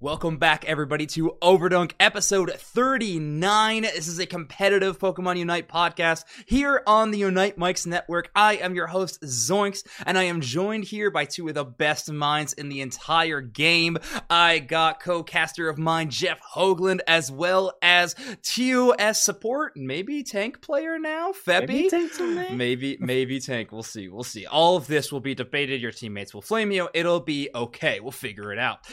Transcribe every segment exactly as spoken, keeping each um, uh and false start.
Welcome back, everybody, to Overdunk episode thirty-nine. This is a competitive Pokemon Unite podcast here on the Unite Mics Network. I am your host, Zoinks, and I am joined here by two of the best minds in the entire game. I got co-caster of mine, Jeff Hoagland, as well as T O S support, maybe tank player now, Feppy? Maybe tank someday? Maybe, maybe tank. We'll see, we'll see. All of this will be debated. Your teammates will flame you. It'll be okay. We'll figure it out.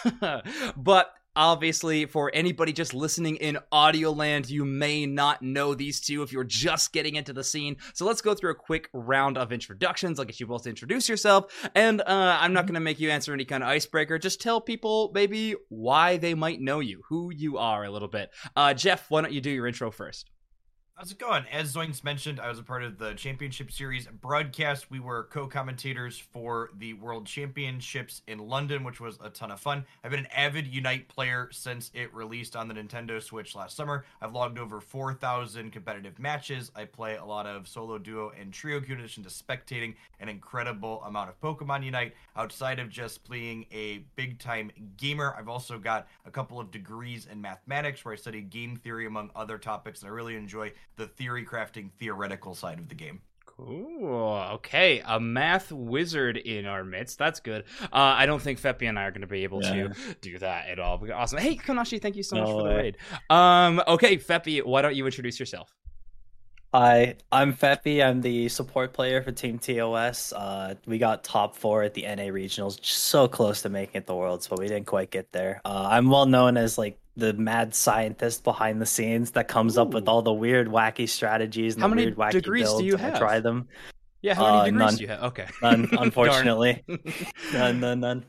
But obviously, for anybody just listening in audio land, you may not know these two if you're just getting into the scene. So let's go through a quick round of introductions. I'll get you both to introduce yourself. And uh, I'm not going to make you answer any kind of icebreaker. Just tell people maybe why they might know you, who you are a little bit. Uh, Jeff, why don't you do your intro first? How's it going? As Zoinks mentioned, I was a part of the Championship Series broadcast. We were co-commentators for the World Championships in London, which was a ton of fun. I've been an avid Unite player since it released on the Nintendo Switch last summer. I've logged over four thousand competitive matches. I play a lot of solo, duo, and trio queue in addition to spectating an incredible amount of Pokemon Unite. Outside of just being a big-time gamer, I've also got a couple of degrees in mathematics where I study game theory among other topics, and I really enjoy the theory crafting theoretical side of the game. Cool. Okay, a math wizard in our midst. That's good. Uh, I don't think Feppy and I are going to be able yeah. to do that at all. Awesome. Hey, Konashi, thank you so no much for way. the raid. Um, okay, Feppy, why don't you introduce yourself? Hi, I'm Feppy. I'm the support player for Team T O S. Uh, we got top four at the N A Regionals, just so close to making it the Worlds, but we didn't quite get there. Uh, I'm well known as like the mad scientist behind the scenes that comes Ooh. up with all the weird, wacky strategies and how the many weird, wacky degrees builds. do you I have? try them. Yeah, how many uh, degrees none. do you have? Okay, none, unfortunately, none, none, none.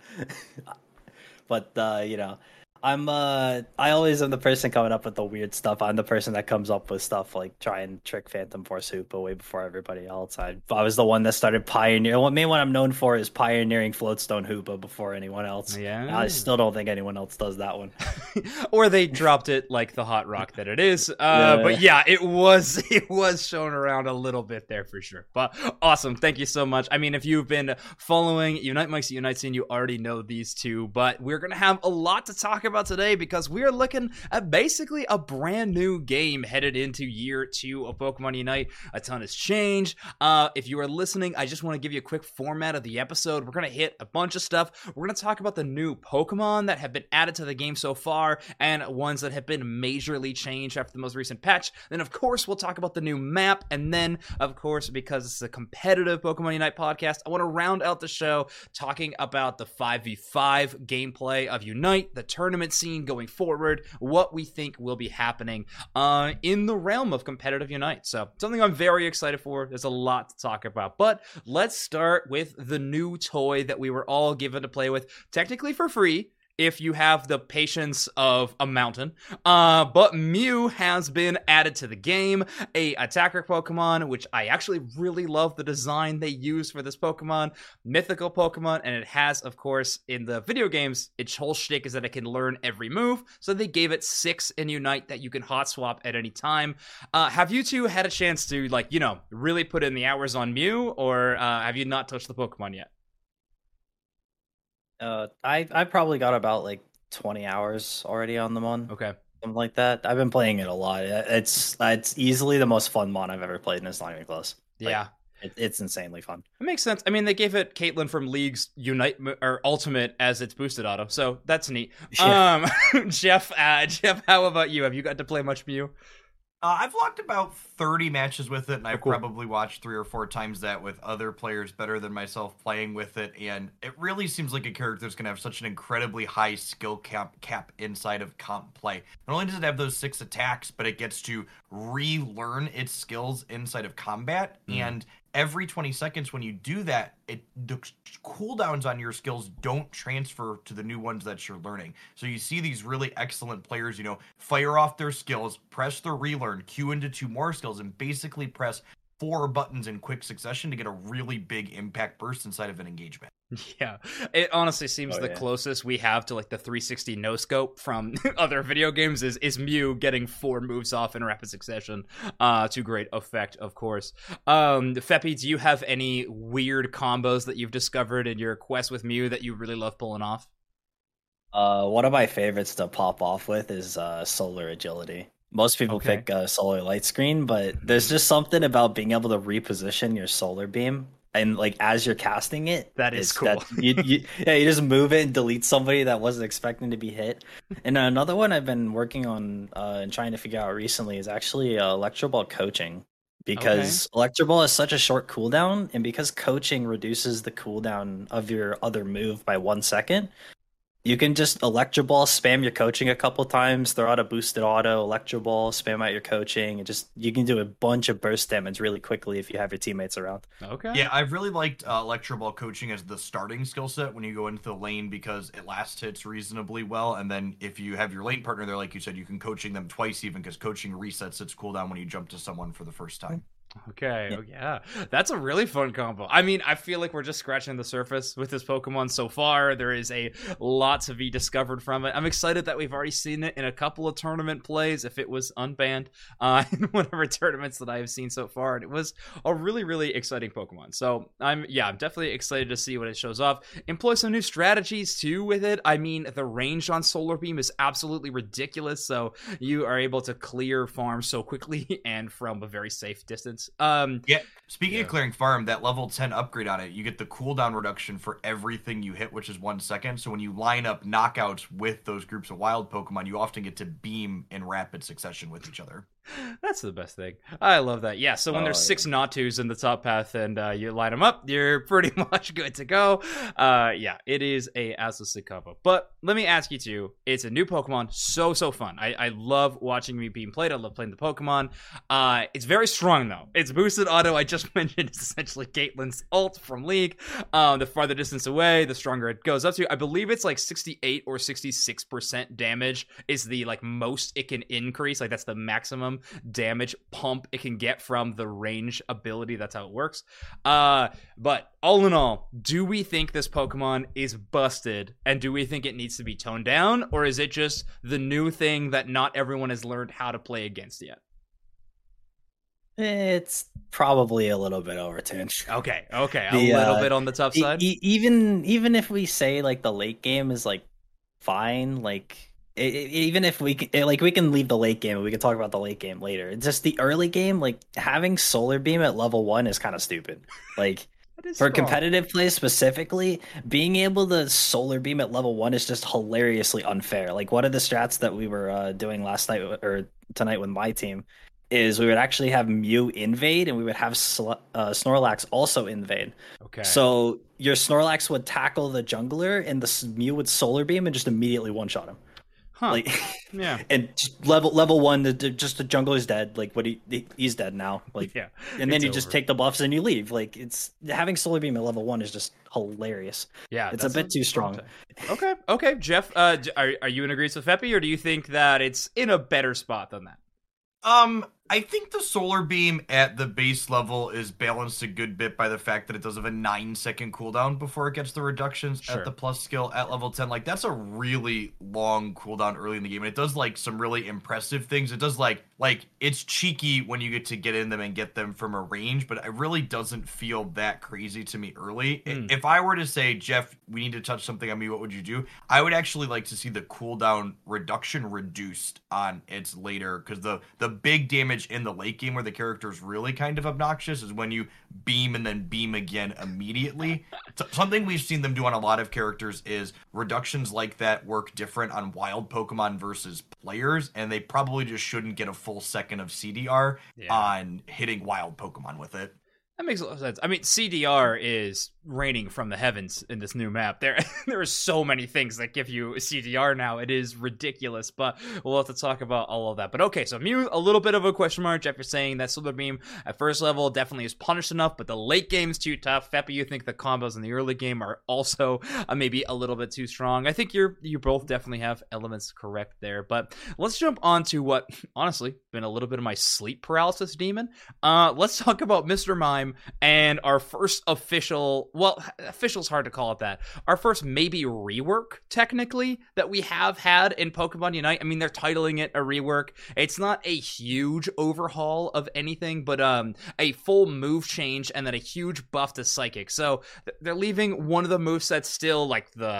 But uh, you know. I'm uh I always am the person coming up with the weird stuff. I'm the person that comes up with stuff like try and trick Phantom Force Hoopa way before everybody else. I I was the one that started pioneering. What main one I'm known for is pioneering Floatstone Hoopa before anyone else. Yeah. I still don't think anyone else does that one. Or they dropped it like the hot rock that it is. Uh yeah. But yeah, it was it was shown around a little bit there for sure. But awesome. Thank you so much. I mean, if you've been following Unite Mics Unite Scene, you already know these two, but we're gonna have a lot to talk about today because we are looking at basically a brand new game headed into year two of Pokemon Unite. A ton has changed. Uh, if you are listening, I just want to give you a quick format of the episode. We're going to hit a bunch of stuff. We're going to talk about the new Pokemon that have been added to the game so far and ones that have been majorly changed after the most recent patch. Then, of course, we'll talk about the new map. And then, of course, because it's a competitive Pokemon Unite podcast, I want to round out the show talking about the five v five gameplay of Unite, the tournament scene going forward, what we think will be happening uh, in the realm of competitive Unite. So something I'm very excited for. There's a lot to talk about, but let's start with the new toy that we were all given to play with, technically for free, if you have the patience of a mountain. Uh, but Mew has been added to the game, a attacker Pokemon, which I actually really love the design they use for this Pokemon, mythical Pokemon, and it has, of course, in the video games, its whole shtick is that it can learn every move, so they gave it six in Unite that you can hot swap at any time. Uh, have you two had a chance to, like, you know, really put in the hours on Mew, or uh, have you not touched the Pokemon yet? Uh, I I probably got about like twenty hours already on the mon. Okay, something like that. I've been playing it a lot. It's it's easily the most fun mon I've ever played, and it's not even close. Yeah. Like, it, it's insanely fun. It makes sense. I mean, they gave it Caitlyn from League's Unite or Ultimate as its boosted auto, so that's neat. Yeah. Um, Jeff, uh, Jeff, how about you? Have you got to play much Mew? Uh, I've logged about thirty matches with it, and I've oh, cool. probably watched three or four times that with other players better than myself playing with it, and it really seems like a character that's going to have such an incredibly high skill cap, cap inside of comp play. Not only does it have those six attacks, but it gets to relearn its skills inside of combat, mm. and every twenty seconds when you do that, it the cooldowns on your skills don't transfer to the new ones that you're learning. So you see these really excellent players, you know, fire off their skills, press the relearn, queue into two more skills, and basically press four buttons in quick succession to get a really big impact burst inside of an engagement. Yeah, it honestly seems oh, the yeah. closest we have to like the three sixty no scope from other video games is is Mew getting four moves off in rapid succession uh to great effect, of course. um Feppy, do you have any weird combos that you've discovered in your quest with Mew that you really love pulling off? Uh, one of my favorites to pop off with is uh, solar agility. Most people Okay. pick uh, solar light screen, but there's just something about being able to reposition your solar beam and like as you're casting it. That is it's cool. you, you, yeah, you just move it and delete somebody that wasn't expecting to be hit. And another one I've been working on uh, and trying to figure out recently is actually uh, Electro Ball coaching. Because Electro Ball is such a short cooldown, and because coaching reduces the cooldown of your other move by one second, you can just Electro Ball, spam your coaching a couple times, throw out a boosted auto, Electro Ball, spam out your coaching, and just you can do a bunch of burst damage really quickly if you have your teammates around. Okay. Yeah, I've really liked uh, Electro Ball coaching as the starting skill set when you go into the lane because it last hits reasonably well, and then if you have your lane partner there, like you said, you can coaching them twice even because coaching resets its cooldown when you jump to someone for the first time. Okay, oh, yeah. That's a really fun combo. I mean, I feel like we're just scratching the surface with this Pokemon so far. There is a lot to be discovered from it. I'm excited that we've already seen it in a couple of tournament plays, if it was unbanned, uh, in whatever tournaments that I have seen so far. And it was a really, really exciting Pokemon. So I'm, yeah, I'm definitely excited to see what it shows off. Employ some new strategies too with it. I mean, the range on Solar Beam is absolutely ridiculous. So you are able to clear farms so quickly and from a very safe distance. Um, yeah, speaking yeah. of clearing farm, that level ten upgrade on it, you get the cooldown reduction for everything you hit, which is one second. So when you line up knockouts with those groups of wild Pokemon, you often get to beam in rapid succession with each other. That's the best thing. I love that. Yeah, so when Oh, there's yeah. six Natus in the top path and uh, you line them up, you're pretty much good to go. Uh, yeah, it is a absolute combo. But let me ask you too, it's a new Pokemon, so, so fun. I, I love watching me being played. I love playing the Pokemon. Uh, it's very strong, though. It's boosted auto. I just mentioned it's essentially Caitlin's ult from League. Um, the farther distance away, the stronger it goes up to. I believe it's like sixty-eight or sixty-six percent damage is the like most it can increase. Like that's the maximum damage pump it can get from the range ability. That's how it works. Uh, but all in all, do we think this Pokemon is busted? And do we think it needs to be toned down? Or is it just the new thing that not everyone has learned how to play against yet? It's probably a little bit overtuned. Okay, okay. A The, little uh, bit on the tough E- side? e- even even if we say like the late game is like fine, like e- e- even if we can, like we can leave the late game, we can talk about the late game later. It's just the early game, like having Solar Beam at level one is kind of stupid. Like That is for strong. competitive play specifically, being able to Solar Beam at level one is just hilariously unfair. Like one of the strats that we were uh, doing last night or tonight with my team is we would actually have Mew invade and we would have Sl- uh, Snorlax also invade. Okay. So your Snorlax would tackle the jungler and the s- Mew would Solar Beam and just immediately one shot him. huh. Like, yeah. and just level level one, the, the- just the jungler's dead. Like what he he- he's dead now. Like Yeah. and then it's you just over. take the buffs and you leave. Like it's having Solar Beam at level one is just hilarious. Yeah, It's a that's bit too strong. fun to- Okay, okay, Jeff. Uh, d- are are you in agreement with Feppy, or do you think that it's in a better spot than that? Um, I think the Solar Beam at the base level is balanced a good bit by the fact that it does have a nine second cooldown before it gets the reductions Sure. at the plus skill at level ten. Like, that's a really long cooldown early in the game. And it does, like, some really impressive things. It does, like, like it's cheeky when you get to get in them and get them from a range, but it really doesn't feel that crazy to me early. I- Mm. If I were to say, Jeff, we need to touch something on me, what would you do? I would actually like to see the cooldown reduction reduced on its later, because the, the big damage in the late game where the character is really kind of obnoxious is when you beam and then beam again immediately. So something we've seen them do on a lot of characters is reductions like that work different on wild Pokemon versus players, and they probably just shouldn't get a full second of C D R Yeah. on hitting wild Pokemon with it. That makes a lot of sense. I mean, C D R is raining from the heavens in this new map. There, there are so many things that give you C D R now. It is ridiculous, but we'll have to talk about all of that. But okay, so Mew, a little bit of a question mark. Jeff, you're saying that Solar Beam at first level definitely is punished enough, but the late game's too tough. Feppy, you think the combos in the early game are also uh, maybe a little bit too strong. I think you're you both definitely have elements correct there. But let's jump on to what honestly been a little bit of my sleep paralysis demon. Uh, let's talk about Mister Mime and our first official, well, official's hard to call it that. Our first maybe rework, technically, that we have had in Pokemon Unite. I mean, they're titling it a rework. It's not a huge overhaul of anything, but um, a full move change and then a huge buff to Psychic. So th- they're leaving one of the movesets still like the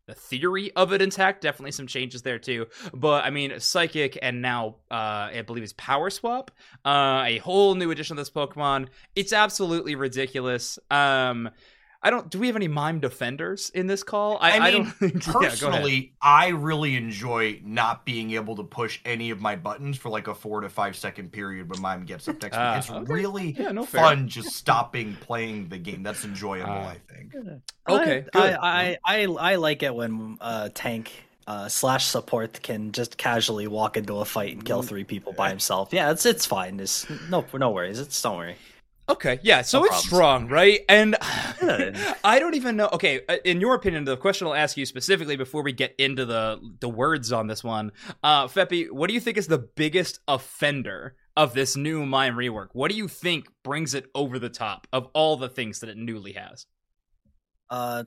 the theory of it intact. Definitely some changes there too. But I mean, Psychic and now uh, I believe it's Power Swap, uh, a whole new edition of this Pokemon. It's absolutely ridiculous. Um, I don't. Do we have any Mime defenders in this call? I, I mean, I don't think, personally, yeah, I really enjoy not being able to push any of my buttons for like a four to five second period when Mime gets up next to me. Uh, It's okay. really Yeah, no, fair. fun just stopping playing the game. That's enjoyable, Uh, I think. Okay, I, good. I, I, I like it when uh, tank uh, slash support can just casually walk into a fight and kill three people by himself. Yeah, it's it's fine. It's no no worries. It's don't worry. Okay, yeah, so No it's problems. strong, right? And Yeah. I don't even know. Okay, uh, in your opinion, the question I'll ask you specifically before we get into the the words on this one, uh, Feppy, what do you think is the biggest offender of this new Mime rework? What do you think brings it over the top of all the things that it newly has? Uh,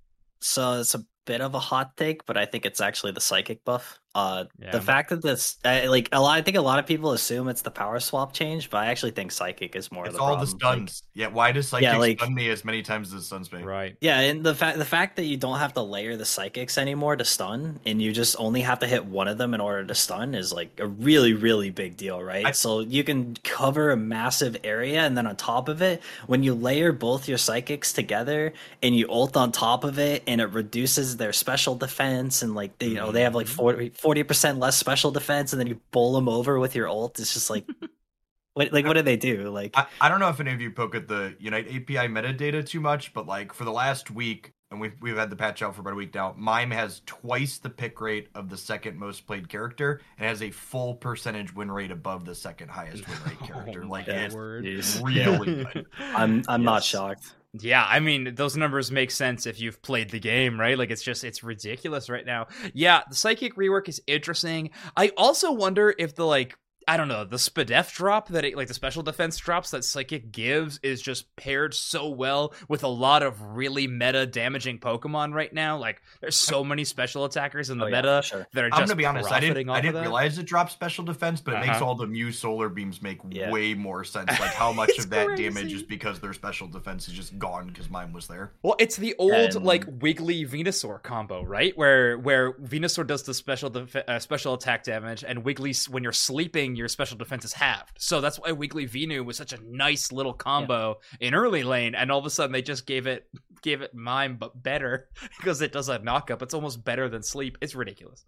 so it's a bit of a hot take, but I think it's actually the psychic buff. Uh, Yeah. the fact that this, uh, like a lot, I think a lot of people assume it's the power swap change, but I actually think psychic is more It's of the all problem. the Like, stuns. yeah, why does Psychic Yeah, like- stun me as many times as stuns me? Right. yeah, and the fact the fact that you don't have to layer the psychics anymore to stun, and you just only have to hit one of them in order to stun is like a really really big deal, right? I- so you can cover a massive area, and then on top of it, when you layer both your psychics together and you ult on top of it, and it reduces their special defense, and like they, you know they have like forty percent less special defense, and then you bowl them over with your ult. It's just like, what like what do they do? Like, I, I don't know if any of you poke at the Unite A P I metadata too much, but like for the last week, and we've, we've had the patch out for about a week now, Mime has twice the pick rate of the second most played character and has a full percentage win rate above the second highest win rate character. Oh like my it's word. Jeez. really good. I'm I'm not Yes. shocked. Yeah, I mean, those numbers make sense if you've played the game, right? Like, it's just, it's ridiculous right now. Yeah, the Psychic rework is interesting. I also wonder if the, like, I don't know, the Spadef drop that it, like the special defense drops that Psychic gives is just paired so well with a lot of really meta damaging Pokemon right now. Like, there's so many special attackers in the Oh, yeah, meta for sure. that are I'm just gonna be honest, I profiting didn't off I of didn't that. realize it dropped special defense, but it makes Uh-huh. all the Mew solar beams make Yeah. way more sense. Like how much It's of that crazy. damage is because their special defense is just gone because mine was there. Well, it's the old And- like Wiggly Venusaur combo, right? Where where Venusaur does the special def- uh, special attack damage, and Wiggly, when you're sleeping, your special defense is halved. So that's why Wiggly Venu was such a nice little combo in early lane, and all of a sudden they just gave it gave it Mime, but better because it does a knockup. It's almost better than sleep. It's ridiculous.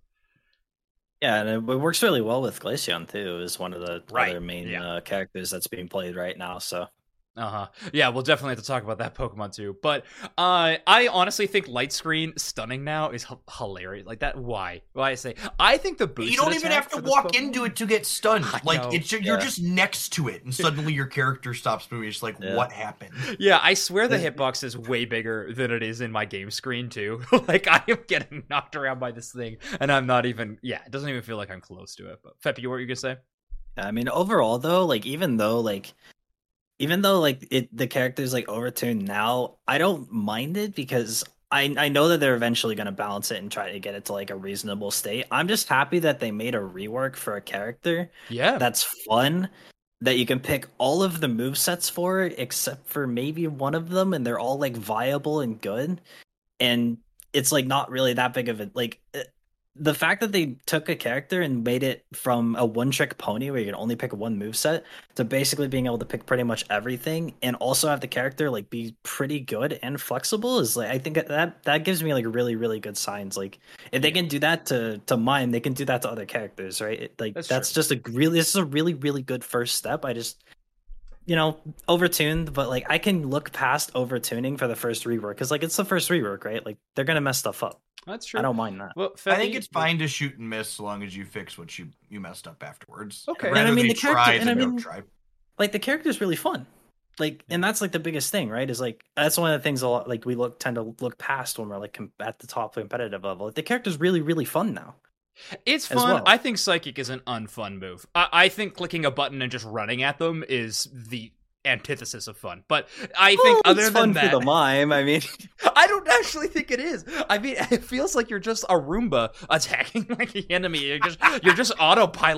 Yeah, and it, it works really well with Glaceon too. Is one of the Right, other main yeah. uh, characters that's being played right now. So Uh huh. Yeah, we'll definitely have to talk about that Pokemon too. But uh, I honestly think Light Screen stunning now is h- hilarious. Like that. Why? Why I say? I think the boost. You don't even have to walk into it to get stunned. I Like know. it's you're Yeah. just next to it, and suddenly your character stops moving. It's like, Yeah. what happened? Yeah, I swear the There's- hitbox is way bigger than it is in my game screen too. Like I am getting knocked around by this thing, and I'm not even. Yeah, it doesn't even feel like I'm close to it. But Feppy, what were you gonna say? I mean, overall though, like even though like even though like it the character's like overtuned now, I don't mind it because I I know that they're eventually gonna balance it and try to get it to like a reasonable state. I'm just happy that they made a rework for a character Yeah, that's fun, that you can pick all of the movesets for except for maybe one of them, and they're all like viable and good. And it's like not really that big of a like uh, the fact that they took a character and made it from a one trick pony where you can only pick one moveset to basically being able to pick pretty much everything and also have the character like be pretty good and flexible is like I think that that gives me like really really good signs. Like if they can do that to to Mime, they can do that to other characters, right? It- like That's that's, true. just a really this is a really really good first step. I just you know overtuned, but like I can look past overtuning for the first rework because like it's the first rework, right? Like they're gonna mess stuff up. that's true. I don't mind that. Well, I think Feppy- it's fine to shoot and miss so long as you fix what you you messed up afterwards. Okay. I'd And I rather mean, they the character- try and than I don't mean- try. Like the character's really fun. Like and that's like the biggest thing, right? Is like that's one of the things a lot like we look tend to look past when we're like com- at the top competitive level. Like, the character's really really fun now. It's as fun. well. I think Psychic is an unfun move. I-, I think clicking a button and just running at them is the antithesis of fun. But I think Well, other it's than fun that, for the mime. I mean, I don't actually think it is. I mean, it feels like you're just a Roomba attacking like the enemy. You're just you're just autopilot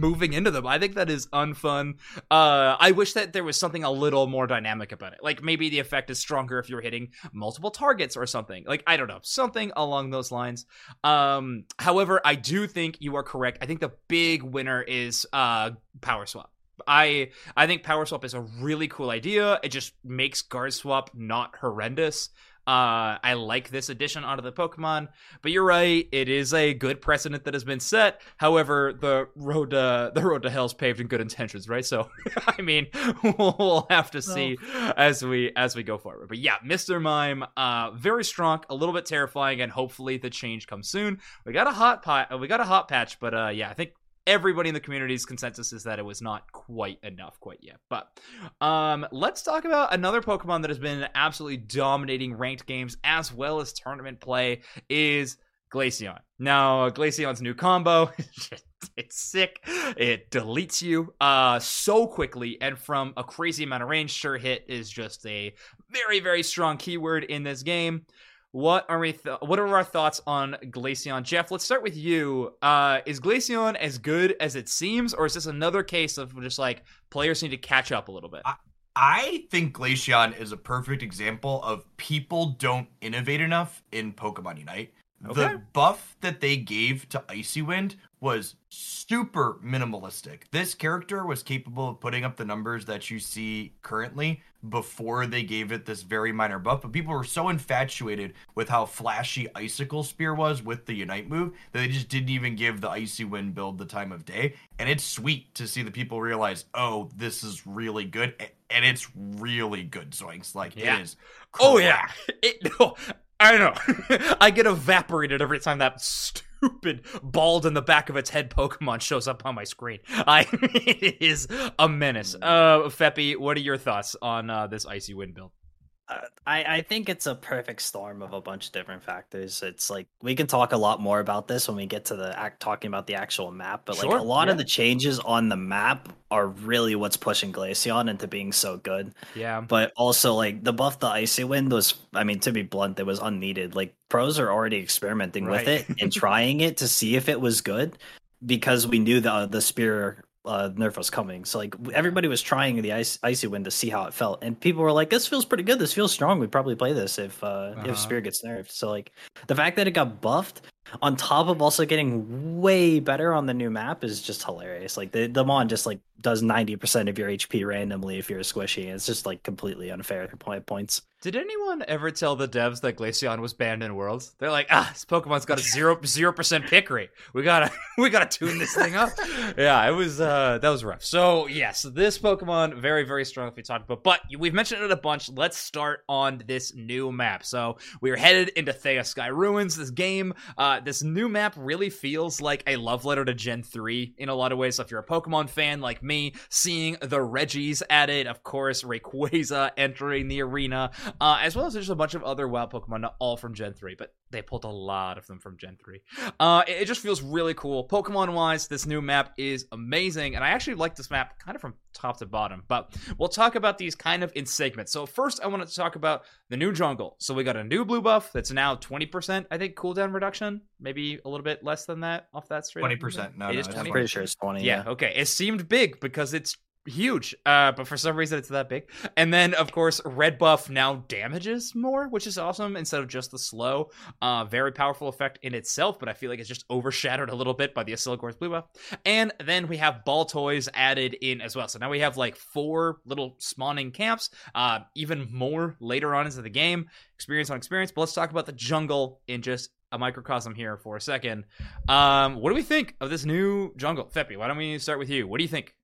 moving into them. I think that is unfun. Uh, I wish that there was something a little more dynamic about it. Like maybe the effect is stronger if you're hitting multiple targets or something. Like, I don't know, something along those lines. Um, however, I do think you are correct. I think the big winner is uh, Power Swap. I I think Power Swap is a really cool idea. It just makes Guard Swap not horrendous. Uh, I like this addition onto the Pokemon, but you're right. It is a good precedent that has been set. However, the road to the road to hell is paved in good intentions, right? So, I mean, we'll have to see well. as we as we go forward. But yeah, Mister Mime, uh, very strong, a little bit terrifying, and hopefully the change comes soon. We got a hot pot, we got a hot patch, but uh, yeah, I think everybody in the community's consensus is that it was not quite enough quite yet. But um, let's talk about another Pokemon that has been absolutely dominating ranked games as well as tournament play is Glaceon. Now, Glaceon's new combo, it's sick. It deletes you uh, so quickly and from a crazy amount of range. Sure Hit is just a very, very strong keyword in this game. What are we? Th- what are our thoughts on Glaceon, Jeff? Let's start with you. Uh, is Glaceon as good as it seems, or is this another case of just like players need to catch up a little bit? I, I think Glaceon is a perfect example of people don't innovate enough in Pokemon Unite. Okay. The buff that they gave to Icy Wind was super minimalistic. This character was capable of putting up the numbers that you see currently before they gave it this very minor buff, but people were so infatuated with how flashy Icicle Spear was with the Unite move that they just didn't even give the Icy Wind build the time of day. And it's sweet to see the people realize, oh, this is really good, and it's really good, Zoinks. Like, yeah. It is crap. Oh, yeah. It, no, I know. I get evaporated every time that stupid bald in the back of its head Pokemon shows up on my screen. I it is a menace. Uh, Feppy, what are your thoughts on uh, this Icy Wind build? Uh, I, I think it's a perfect storm of a bunch of different factors. It's like we can talk a lot more about this when we get to the act talking about the actual map, but sure, like a lot yeah. of the changes on the map are really what's pushing Glaceon into being so good. Yeah. But also like the buff the Icy Wind was, I mean, to be blunt, it was unneeded. Like pros are already experimenting right. with it and trying it to see if it was good because we knew the the spear Uh, nerf was coming, so like everybody was trying the ice, Icy Wind to see how it felt, and people were like, "This feels pretty good. This feels strong. We'd probably play this if uh, uh-huh. if Spear gets nerfed." So like the fact that it got buffed on top of also getting way better on the new map is just hilarious. Like the the Mon just like does ninety percent of your H P randomly if you're a squishy. It's just like completely unfair points. Did anyone ever tell the devs that Glaceon was banned in Worlds? They're like, ah, this Pokemon's got a zero zero percent pick rate. We gotta we gotta tune this thing up. Yeah, it was uh that was rough. So yes, this Pokemon very very strong if we talked about, but we've mentioned it a bunch. Let's start on this new map. So we are headed into Thea Sky Ruins. This game, uh, this new map really feels like a love letter to Gen three in a lot of ways. So if you're a Pokemon fan like me, seeing the Reggies added, of course, Rayquaza entering the arena. Uh, as well as there's a bunch of other WoW Pokemon, not all from Gen three, but they pulled a lot of them from Gen three. Uh, it, it just feels really cool. Pokemon-wise, this new map is amazing, and I actually like this map kind of from top to bottom, but we'll talk about these kind of in segments. So first, I wanted to talk about the new jungle. So we got a new blue buff that's now twenty percent, I think, cooldown reduction. Maybe a little bit less than that off that straight twenty percent. No, it no, is it's twenty. I'm pretty sure it's twenty. Yeah, yeah, okay. It seemed big because it's huge, uh but for some reason it's that big. And then of course red buff now damages more, which is awesome instead of just the slow. Uh very powerful effect in itself, but I feel like it's just overshadowed a little bit by the Asilogor's blue buff. And then we have ball toys added in as well, so now we have like four little spawning camps, uh even more later on into the game, experience on experience. But let's talk about the jungle in just a microcosm here for a second. Um what do we think of this new jungle? Feppy, why don't we start with you? What do you think?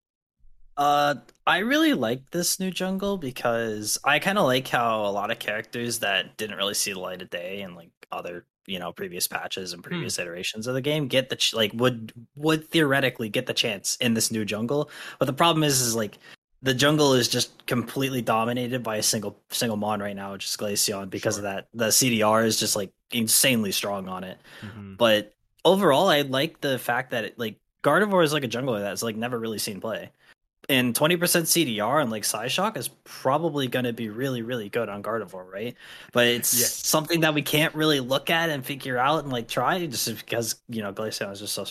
Uh, I really like this new jungle because I kind of like how a lot of characters that didn't really see the light of day and like other, you know, previous patches and previous hmm. iterations of the game get the ch- like would would theoretically get the chance in this new jungle. But the problem is, is like the jungle is just completely dominated by a single single mon right now, which is Glaceon, because sure. of that. The C D R is just like insanely strong on it. Mm-hmm. But overall, I like the fact that it, like Gardevoir is like a jungler that's like never really seen play. And twenty percent C D R and like Psyshock is probably going to be really, really good on Gardevoir, right? But it's yes. something that we can't really look at and figure out and like try just because, you know, Glaceon is just so strong.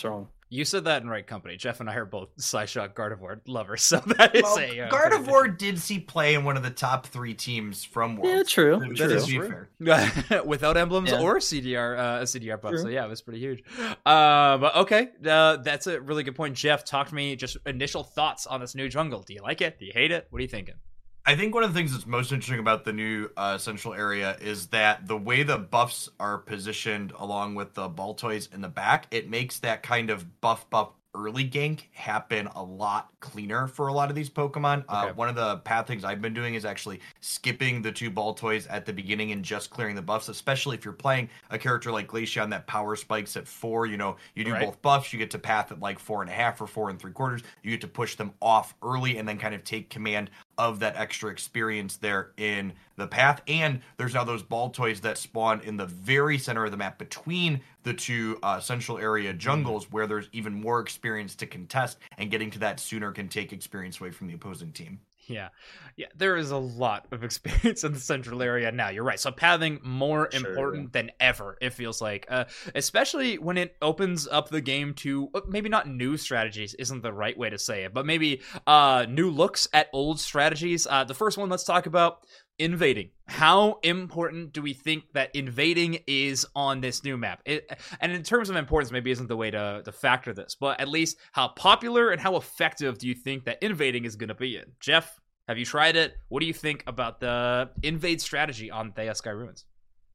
You said that in right company. Jeff and I are both Psyshock Gardevoir lovers, so that is well, a uh, Gardevoir did see play in one of the top three teams from Worlds. Yeah, true. That true. is true. Without emblems Yeah. or C D R, uh, a C D R buff. True. So yeah, it was pretty huge. Uh, but okay, uh, that's a really good point. Jeff, talk to me. Just initial thoughts on this new jungle. Do you like it? Do you hate it? What are you thinking? I think one of the things that's most interesting about the new uh, central area is that the way the buffs are positioned along with the Baltoys in the back, it makes that kind of buff buff early gank happen a lot cleaner for a lot of these Pokemon. Okay. Uh, one of the path things I've been doing is actually skipping the two Baltoys at the beginning and just clearing the buffs, especially if you're playing a character like Glaceon that power spikes at four. You know, you do right. both buffs, you get to path at like four and a half or four and three quarters. You get to push them off early and then kind of take command of that extra experience there in the path. And there's now those Baltoys that spawn in the very center of the map between the two uh, central area jungles, mm-hmm. where there's even more experience to contest, and getting to that sooner can take experience away from the opposing team. Yeah. Yeah, there is a lot of experience in the central area now. You're right. So pathing more sure, important yeah. than ever, it feels like. Uh, especially when it opens up the game to maybe not new strategies isn't the right way to say it, but maybe uh, new looks at old strategies. Uh, the first one let's talk about, invading. How important do we think that invading is on this new map? It, and in terms of importance, maybe isn't the way to, to factor this, but at least how popular and how effective do you think that invading is going to be in? Jeff, have you tried it? What do you think about the invade strategy on Thea Sky Ruins?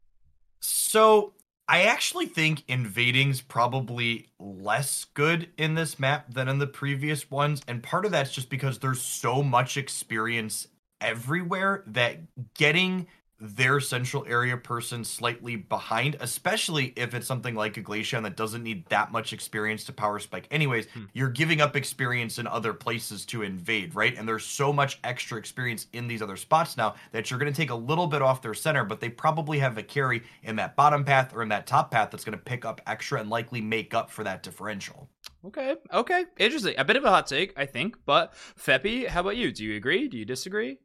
So I actually think invading's probably less good in this map than in the previous ones. And part of that's just because there's so much experience everywhere that getting their central area person slightly behind, especially if it's something like a Glaceon that doesn't need that much experience to power spike anyways, hmm. you're giving up experience in other places to invade, right? And there's so much extra experience in these other spots now that you're going to take a little bit off their center, but they probably have a carry in that bottom path or in that top path that's going to pick up extra and likely make up for that differential. Okay, okay, interesting. A bit of a hot take, I think, but Feppy, how about you? Do you agree? Do you disagree?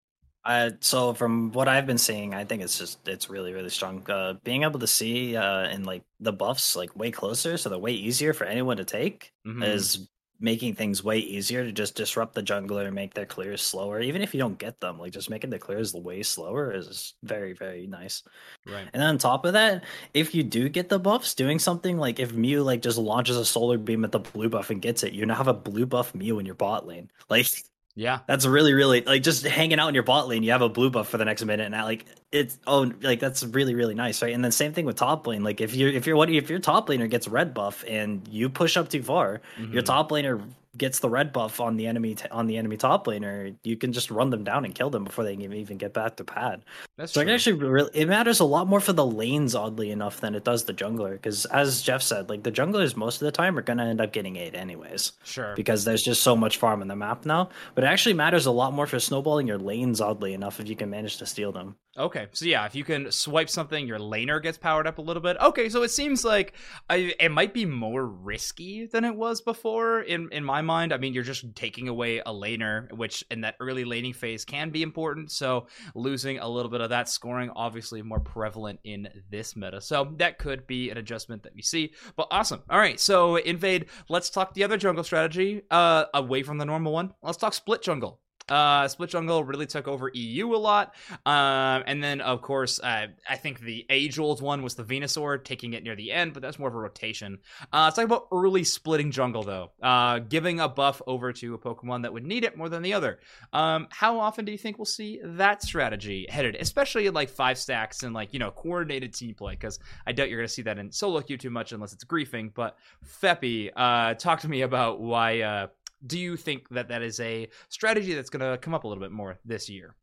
Uh, so from what I've been seeing, I think it's just it's really really strong. Uh, being able to see uh, and like the buffs like way closer, so they're way easier for anyone to take, mm-hmm. is making things way easier to just disrupt the jungler and make their clears slower. Even if you don't get them, like just making the clears way slower is very very nice. Right. And then on top of that, if you do get the buffs, doing something like if Mew like just launches a solar beam at the blue buff and gets it, you now have a blue buff Mew in your bot lane. Like. Yeah, that's really, really like just hanging out in your bot lane. You have a blue buff for the next minute, and that, like it's oh, like that's really, really nice, right? And then same thing with top lane. Like if you if you're what if your top laner gets red buff and you push up too far, mm-hmm. your top laner gets the red buff on the enemy t- on the enemy top laner, you can just run them down and kill them before they can even get back to pad. That's so true. it actually really it matters a lot more for the lanes, oddly enough, than it does the jungler. Because as Jeff said, like the junglers most of the time are gonna end up getting eight anyways. Sure. Because there's just so much farm in the map now. But it actually matters a lot more for snowballing your lanes, oddly enough, if you can manage to steal them. Okay, so yeah, if you can swipe something, your laner gets powered up a little bit. Okay, so it seems like I, it might be more risky than it was before in, in my mind. I mean, you're just taking away a laner, which in that early laning phase can be important. So losing a little bit of that scoring, obviously more prevalent in this meta. So that could be an adjustment that we see. But awesome. All right, so invade. Let's talk the other jungle strategy uh, away from the normal one. Let's talk split jungle. Uh, Split Jungle really took over E U a lot. Um, and then, of course, uh, I think the age-old one was the Venusaur, taking it near the end, but that's more of a rotation. Uh, let's talk about early splitting jungle, though. Uh, giving a buff over to a Pokemon that would need it more than the other. Um, how often do you think we'll see that strategy headed, especially in, like, five stacks and, like, you know, coordinated team play? Because I doubt you're going to see that in solo queue too much unless it's griefing. But, Feppy, uh, talk to me about why... Uh, do you think that that is a strategy that's going to come up a little bit more this year?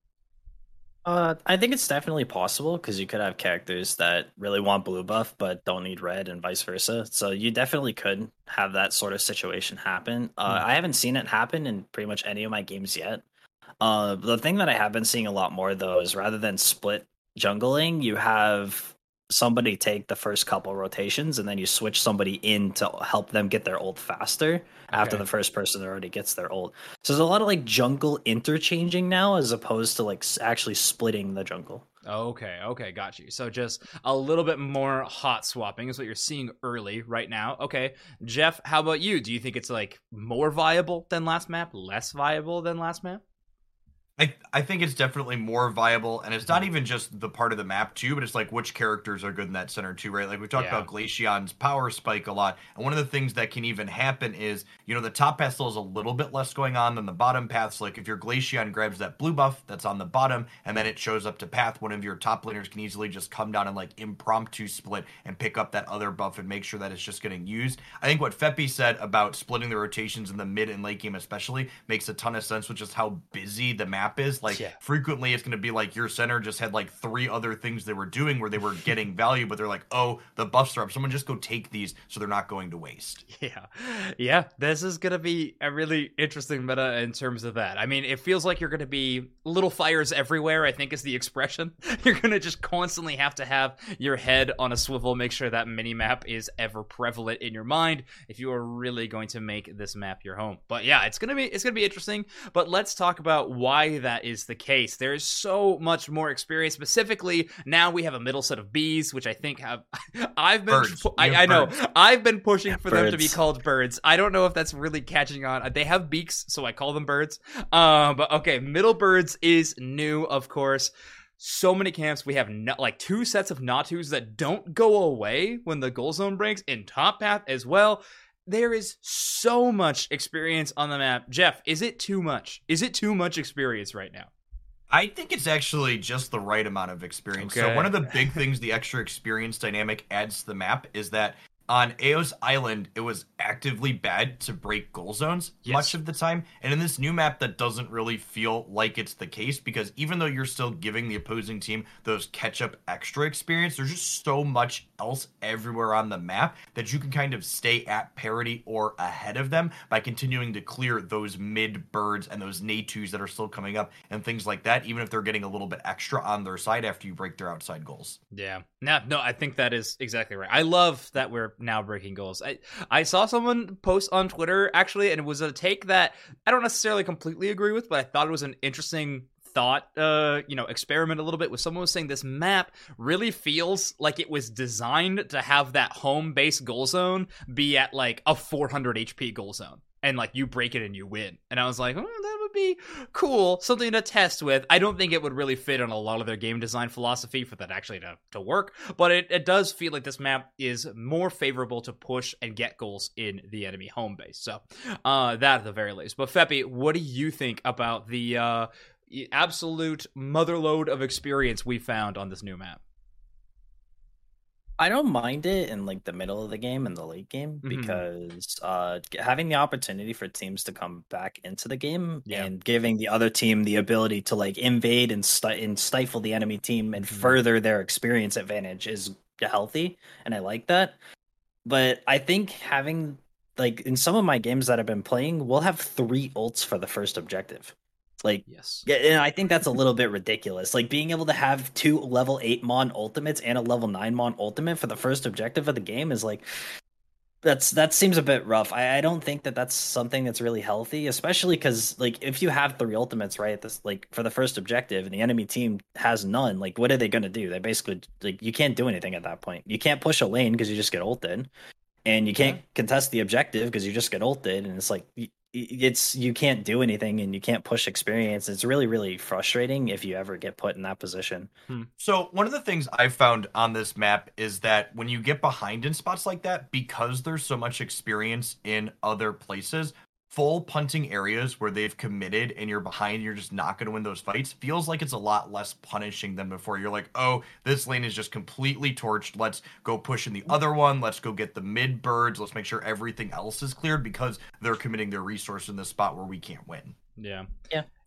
Uh, I think it's definitely possible because you could have characters that really want blue buff but don't need red and vice versa. So you definitely could have that sort of situation happen. Uh, mm. I haven't seen it happen in pretty much any of my games yet. Uh, the thing that I have been seeing a lot more, though, is rather than split jungling, you have somebody take the first couple rotations, and then you switch somebody in to help them get their ult faster after Okay. the first person already gets their ult. So there's a lot of like jungle interchanging now, as opposed to like s- actually splitting the jungle. Okay, okay, got you. So just a little bit more hot swapping is what you're seeing early right now. Okay, Jeff, how about you? Do you think it's like more viable than last map, less viable than last map? I, I think it's definitely more viable, and it's not even just the part of the map too, but it's like which characters are good in that center too, right? Like we talked Yeah. about Glaceon's power spike a lot, and one of the things that can even happen is, you know, the top path still has a little bit less going on than the bottom paths. Like if your Glaceon grabs that blue buff that's on the bottom, and then it shows up to path, one of your top laners can easily just come down and like impromptu split and pick up that other buff and make sure that it's just getting used. I think what Feppy said about splitting the rotations in the mid and late game especially makes a ton of sense with just how busy the map is. Like Yeah. frequently it's going to be like your center just had like three other things they were doing where they were getting value, but they're like, oh, the buffs are up, someone just go take these so they're not going to waste. Yeah. Yeah, this is going to be a really interesting meta in terms of that. I mean, it feels like you're going to be little fires everywhere, I think is the expression. You're going to just constantly have to have your head on a swivel, make sure that mini-map is ever prevalent in your mind if you are really going to make this map your home. But yeah, it's going to be it's going to be interesting, but let's talk about why that is the case. There is so much more experience. Specifically, now we have a middle set of bees, which I think have I've been Birds. I, You I have know birds. I've been pushing for them to be Birds. called birds. I don't know if that's really catching on. They have beaks, so I call them birds. Um, but okay, middle birds is new, of course. So many camps. We have no, like two sets of Natus that don't go away when the goal zone breaks in top path as well. There is so much experience on the map. Jeff, is it too much? Is it too much experience right now? I think it's actually just the right amount of experience. Okay. So one of the big things the extra experience dynamic adds to the map is that on Eos Island, it was actively bad to break goal zones Yes. much of the time. And in this new map, that doesn't really feel like it's the case, because even though you're still giving the opposing team those catch-up extra experience, there's just so much else everywhere on the map that you can kind of stay at parity or ahead of them by continuing to clear those mid birds and those Natus that are still coming up and things like that, even if they're getting a little bit extra on their side after you break their outside goals. Yeah. No, no, I think that is exactly right. I love that we're now breaking goals. I, I saw someone post on Twitter, actually, and it was a take that I don't necessarily completely agree with, but I thought it was an interesting thought, uh, you know, experiment a little bit. With someone was saying this map really feels like it was designed to have that home base goal zone be at like a four hundred H P goal zone. And like you break it and you win. And I was like, oh, that would be cool. Something to test with. I don't think it would really fit on a lot of their game design philosophy for that actually to, to work. But it, it does feel like this map is more favorable to push and get goals in the enemy home base. So uh, that at the very least. But Feppy, what do you think about the uh, absolute motherload of experience we found on this new map? I don't mind it in like the middle of the game and the late game, Mhm. because uh, g- having the opportunity for teams to come back into the game Yeah. and giving the other team the ability to like invade and, sti- and stifle the enemy team and Mhm. further their experience advantage is healthy, and I like that. But I think having like in some of my games that I've been playing, we'll have three ults for the first objective. Like, Yes. yeah, and I think that's a little bit ridiculous. Like being able to have two level eight Mon ultimates and a level nine Mon ultimate for the first objective of the game is like, that's that seems a bit rough. I, I don't think that that's something that's really healthy, especially because like if you have three ultimates, right, this like for the first objective and the enemy team has none, like what are they going to do? They basically like you can't do anything at that point. You can't push a lane because you just get ulted, and you can't contest the objective because you just get ulted, and it's like y- y- it's you can't do anything and you can't push experience. It's really really frustrating if you ever get put in that position. So one of the things I've found on this map is that when you get behind in spots like that, because there's so much experience in other places, full punting areas where they've committed and you're behind, you're just not going to win those fights, feels like it's a lot less punishing than before. You're like, oh, this lane is just completely torched. Let's go push in the other one. Let's go get the mid birds. Let's make sure everything else is cleared because they're committing their resource in this spot where we can't win. Yeah. Yeah.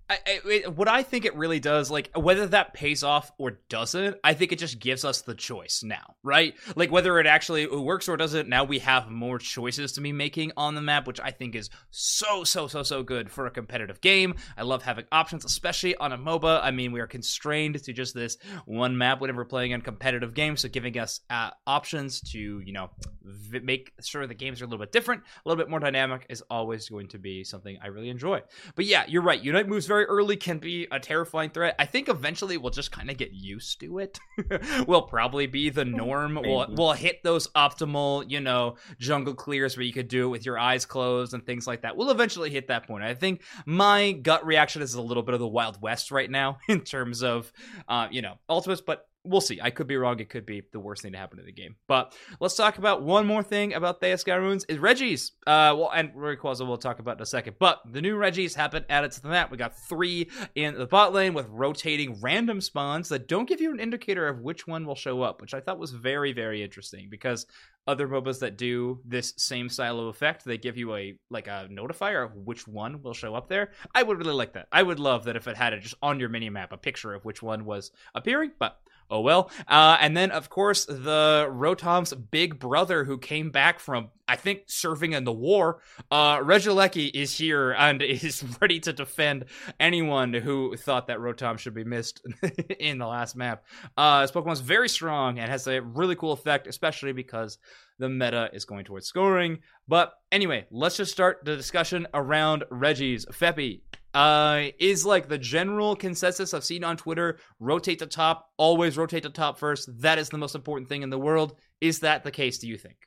I, I, it, what I think it really does, like whether that pays off or doesn't, I think it just gives us the choice now, right? Like whether it actually works or doesn't, now we have more choices to be making on the map, which I think is so, so, so, so good for a competitive game. I love having options, especially on a MOBA. I mean, we are constrained to just this one map whenever we're playing on competitive games, so giving us uh, options to, you know, v- make sure the games are a little bit different, a little bit more dynamic is always going to be something I really enjoy. But yeah, you're right. Unite moves very early can be a terrifying threat. I think eventually we'll just kind of get used to it. Will probably be the norm. We'll, we'll hit those optimal, you know, jungle clears where you could do it with your eyes closed and things like that. We'll eventually hit that point. I think my gut reaction is a little bit of the Wild West right now in terms of, uh, you know, ultimates, but we'll see. I could be wrong. It could be the worst thing to happen to the game. But let's talk about one more thing about Theia Skyrunes is Regis. Uh, well, and Rayquaza we'll talk about in a second. But the new Regis have been added to the map. We got three in the bot lane with rotating random spawns that don't give you an indicator of which one will show up, which I thought was very, very interesting because other MOBAs that do this same style of effect, they give you a like a notifier of which one will show up there. I would really like that. I would love that if it had it just on your mini map, a picture of which one was appearing, but oh well. Uh, and then, of course, the Rotom's big brother who came back from, I think, serving in the war, uh, Regieleki is here and is ready to defend anyone who thought that Rotom should be missed in the last map. Uh, this Pokemon's very strong and has a really cool effect, especially because the meta is going towards scoring. But anyway, let's just start the discussion around Regis. Feppy, uh, is like the general consensus I've seen on Twitter, rotate the top, always rotate the top first. That is the most important thing in the world. Is that the case, do you think?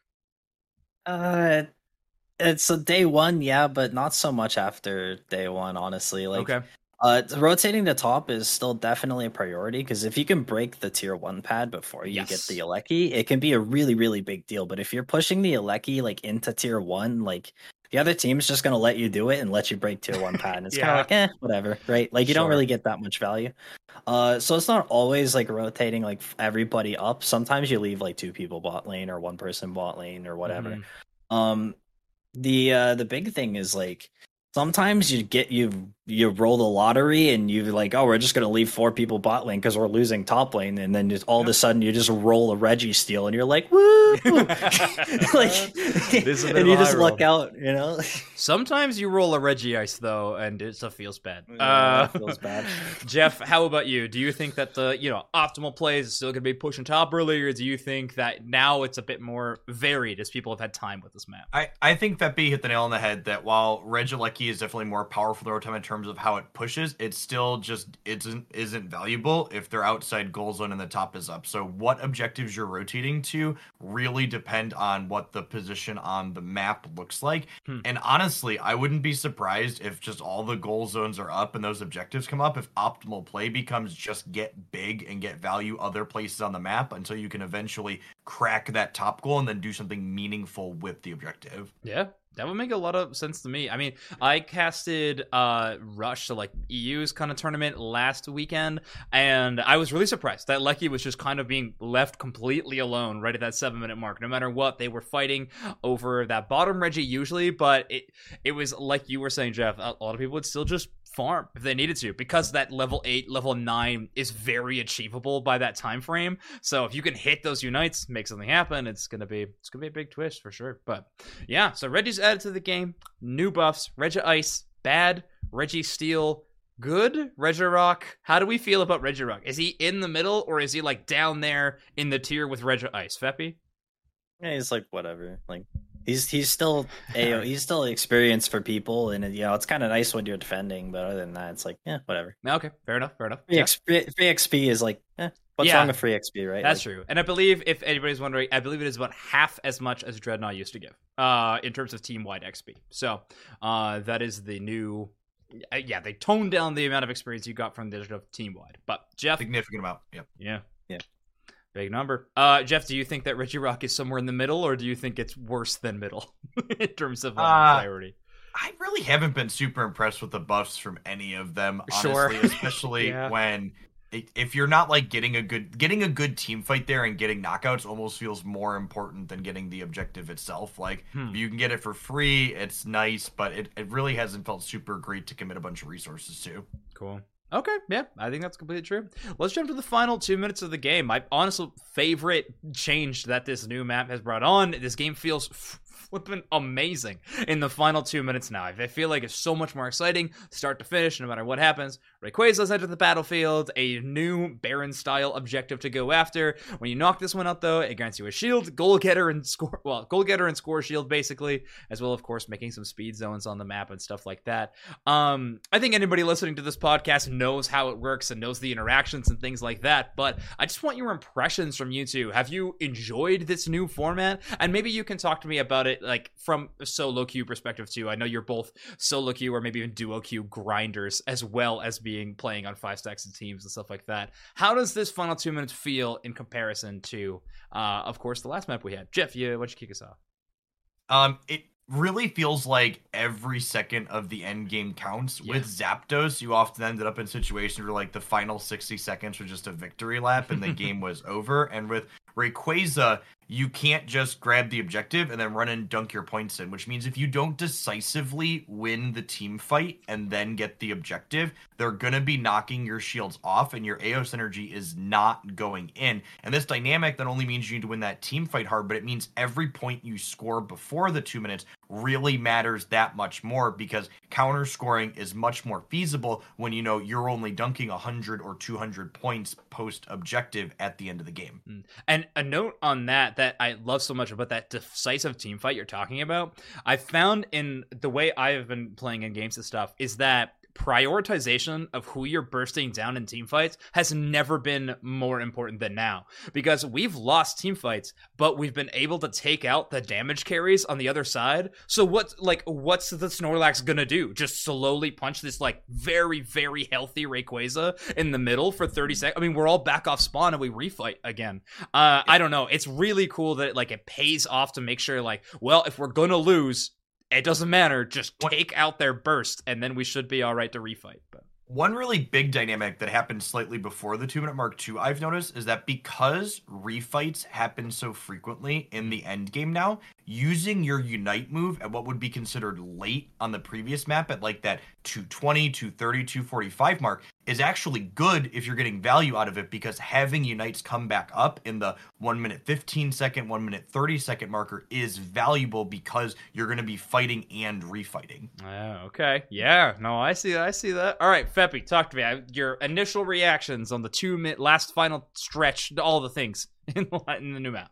Uh, it's a day one, yeah, but not so much after day one, honestly. Like, Okay. uh, rotating the top is still definitely a priority because if you can break the tier one pad before you Yes. get the Aleki, it can be a really, really big deal. But if you're pushing the Aleki like into tier one, like the other team's just gonna let you do it and let you break tier one pad. And it's Yeah. kind of like, eh, whatever, right? Like you Sure. don't really get that much value. Uh, so it's not always like rotating like everybody up. Sometimes you leave like two people bot lane or one person bot lane or whatever. Mhm. Um, the uh the big thing is like sometimes you get you you roll the lottery and you like, oh, we're just gonna leave four people bot lane because we're losing top lane, and then just all of a sudden you just roll a Reggie steal and you're like, woo, like, This is a bit and of you a just high look roll. out, you know. Sometimes you roll a Regice, though, and it still feels bad. Yeah, Uh, it feels bad. Jeff, how about you? Do you think that the, you know, optimal plays is still going to be pushing top early, or do you think that now it's a bit more varied as people have had time with this map? I, I think that B hit the nail on the head that while Regieleki is definitely more powerful than Rotom in terms of how it pushes, it still just isn't isn't valuable if their outside goal zone and the top is up. So what objectives you're rotating to really depend on what the position on the map looks like. Hmm. And honestly, I wouldn't be surprised if just all the goal zones are up and those objectives come up if optimal play becomes just get big and get value other places on the map until you can eventually crack that top goal and then do something meaningful with the objective. Yeah, that would make a lot of sense to me. I mean, I casted uh, Rush, so like E U's kind of tournament last weekend, and I was really surprised that Lecky was just kind of being left completely alone right at that seven minute mark. No matter what, they were fighting over that bottom Reggie usually, but it it was like you were saying, Jeff, a lot of people would still just farm if they needed to because that level eight, level nine is very achievable by that time frame. So if you can hit those unites, make something happen, it's gonna be it's gonna be a big twist for sure. But yeah, so Reggie's added to the game, new buffs, Regice bad, Reggie Steel good, Regirock. How do we feel about Regirock? Is he in the middle or is he like down there in the tier with Regice? Feppy? Yeah, he's like whatever. Like he's he's still a he's still experienced for people, and you know it's kind of nice when you're defending. But other than that, it's like yeah, whatever. Okay, fair enough, fair enough. Free, Yeah. X P, free X P is like eh, what's Yeah. wrong with free X P, right? That's Like, true. And I believe, if anybody's wondering, I believe it is about half as much as Dreadnought used to give uh, in terms of team-wide X P. So uh, that is the new... Uh, yeah, they toned down the amount of experience you got from digital team-wide. But Jeff... Significant amount. Yep. Yeah. Yeah. Big number. Uh, Jeff, do you think that Regirock is somewhere in the middle, or do you think it's worse than middle in terms of uh, Uh, priority? I really haven't been super impressed with the buffs from any of them, Sure. honestly, especially Yeah. when if you're not like getting a good getting a good team fight there and getting knockouts almost feels more important than getting the objective itself. Like Hmm. if you can get it for free, it's nice, but it, it really hasn't felt super great to commit a bunch of resources to. Cool. Okay, yeah, I think that's completely true. Let's jump to the final two minutes of the game. My honest favorite change that this new map has brought on. This game feels f- flipping amazing in the final two minutes now. I feel like it's so much more exciting, start to finish, no matter what happens. Rayquaza's entered the battlefield, a new Baron-style objective to go after. When you knock this one out, though, it grants you a shield, goal getter, and score. Well, goal getter and score shield, basically, as well, of course, making some speed zones on the map and stuff like that. Um, I think anybody listening to this podcast knows how it works and knows the interactions and things like that. But I just want your impressions from you two. Have you enjoyed this new format? And maybe you can talk to me about it, like from a solo queue perspective too. I know you're both solo queue or maybe even duo queue grinders, as well as being playing on five stacks and teams and stuff like that. How does this final two minutes feel in comparison to, uh, of course, the last map we had? Jeff, you why don't you kick us off? Um, it really feels like every second of the end game counts. Yeah. With Zapdos, you often ended up in situations where like the final sixty seconds were just a victory lap and the game was over. And with Rayquaza, you can't just grab the objective and then run and dunk your points in, which means if you don't decisively win the team fight and then get the objective, they're going to be knocking your shields off and your Aeos energy is not going in. And this dynamic not only means you need to win that team fight hard, but it means every point you score before the two minutes really matters that much more, because counter scoring is much more feasible when you know you're only dunking one hundred or two hundred points post objective at the end of the game. And a note on that that I love so much about that decisive team fight you're talking about, I found in the way I've been playing in games and stuff, is that prioritization of who you're bursting down in team fights has never been more important than now, because we've lost team fights, but we've been able to take out the damage carries on the other side. So what, like, what's the Snorlax gonna do? Just slowly punch this like very, very healthy Rayquaza in the middle for thirty seconds? I mean, we're all back off spawn and we refight again. Uh, I don't know. It's really cool that like it pays off to make sure, like, well, if we're gonna lose, it doesn't matter. Just take out their burst, and then we should be all right to refight. But one really big dynamic that happened slightly before the two minute mark too, I've noticed, is that because refights happen so frequently in the end game now, using your Unite move at what would be considered late on the previous map at like that two twenty, two thirty, two forty-five mark is actually good if you're getting value out of it, because having Unites come back up in the one minute fifteen second, one minute thirty second marker is valuable, because you're going to be fighting and refighting. oh, okay, yeah, no, I see, I see that. All right, Feppy, talk to me. I, your initial reactions on the two minute last final stretch, all the things in the, in the new map.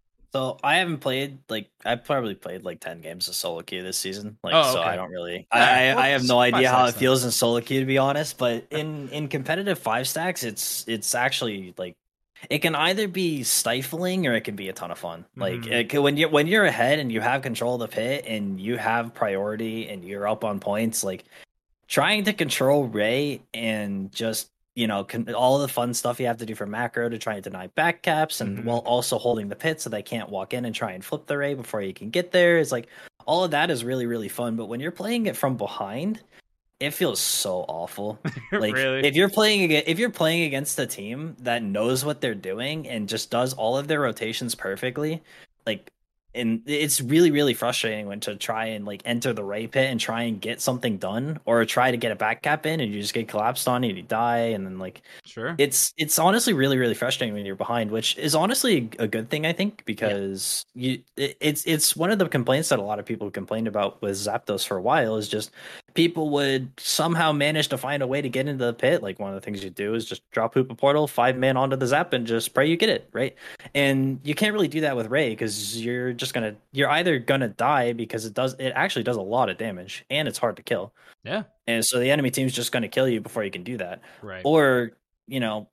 So I haven't played, like, I've probably played like ten games of solo queue this season. Like, Oh, so okay. I don't really, Yeah, I, well, I have no five idea how it stacks then. feels in solo queue, to be honest. But in, in competitive five stacks, it's, it's actually like, it can either be stifling or it can be a ton of fun. Like Mhm. it can, when you when you're ahead and you have control of the pit and you have priority and you're up on points, like trying to control Ray and just, you know, con- all the fun stuff you have to do for macro to try and deny back caps, and Mhm. while also holding the pit so they can't walk in and try and flip the Ray before you can get there. It's like all of that is really, really fun. But when you're playing it from behind, it feels so awful. Like Really? if you're playing against, if you're playing against a team that knows what they're doing and just does all of their rotations perfectly, like, and it's really, really frustrating when to try and like enter the Ray pit and try and get something done, or try to get a back cap in and you just get collapsed on and you die, and then like Sure. it's it's honestly really, really frustrating when you're behind, which is honestly a good thing, I think, because you it, it's it's one of the complaints that a lot of people complained about with Zapdos for a while, is just people would somehow manage to find a way to get into the pit. Like, one of the things you do is just drop Hoopa Portal, five man onto the Zap, and just pray you get it, right? And you can't really do that with Ray, because you're just gonna you're either gonna die, because it does it actually does a lot of damage and it's hard to kill. Yeah. And so the enemy team's just gonna kill you before you can do that. Right. Or, you know,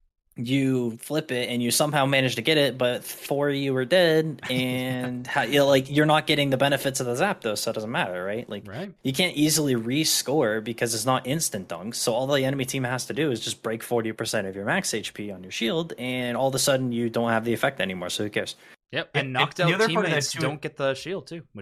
you flip it and you somehow manage to get it, but four of you are dead, and how, you know, like you're not getting the benefits of the Zapdos, so it doesn't matter, right? Like Right. you can't easily rescore because it's not instant dunks. So all the enemy team has to do is just break forty percent of your max H P on your shield, and all of a sudden you don't have the effect anymore. So who cares? Yep. And- And knocked and the out other part of that teammates too- don't get the shield too, which is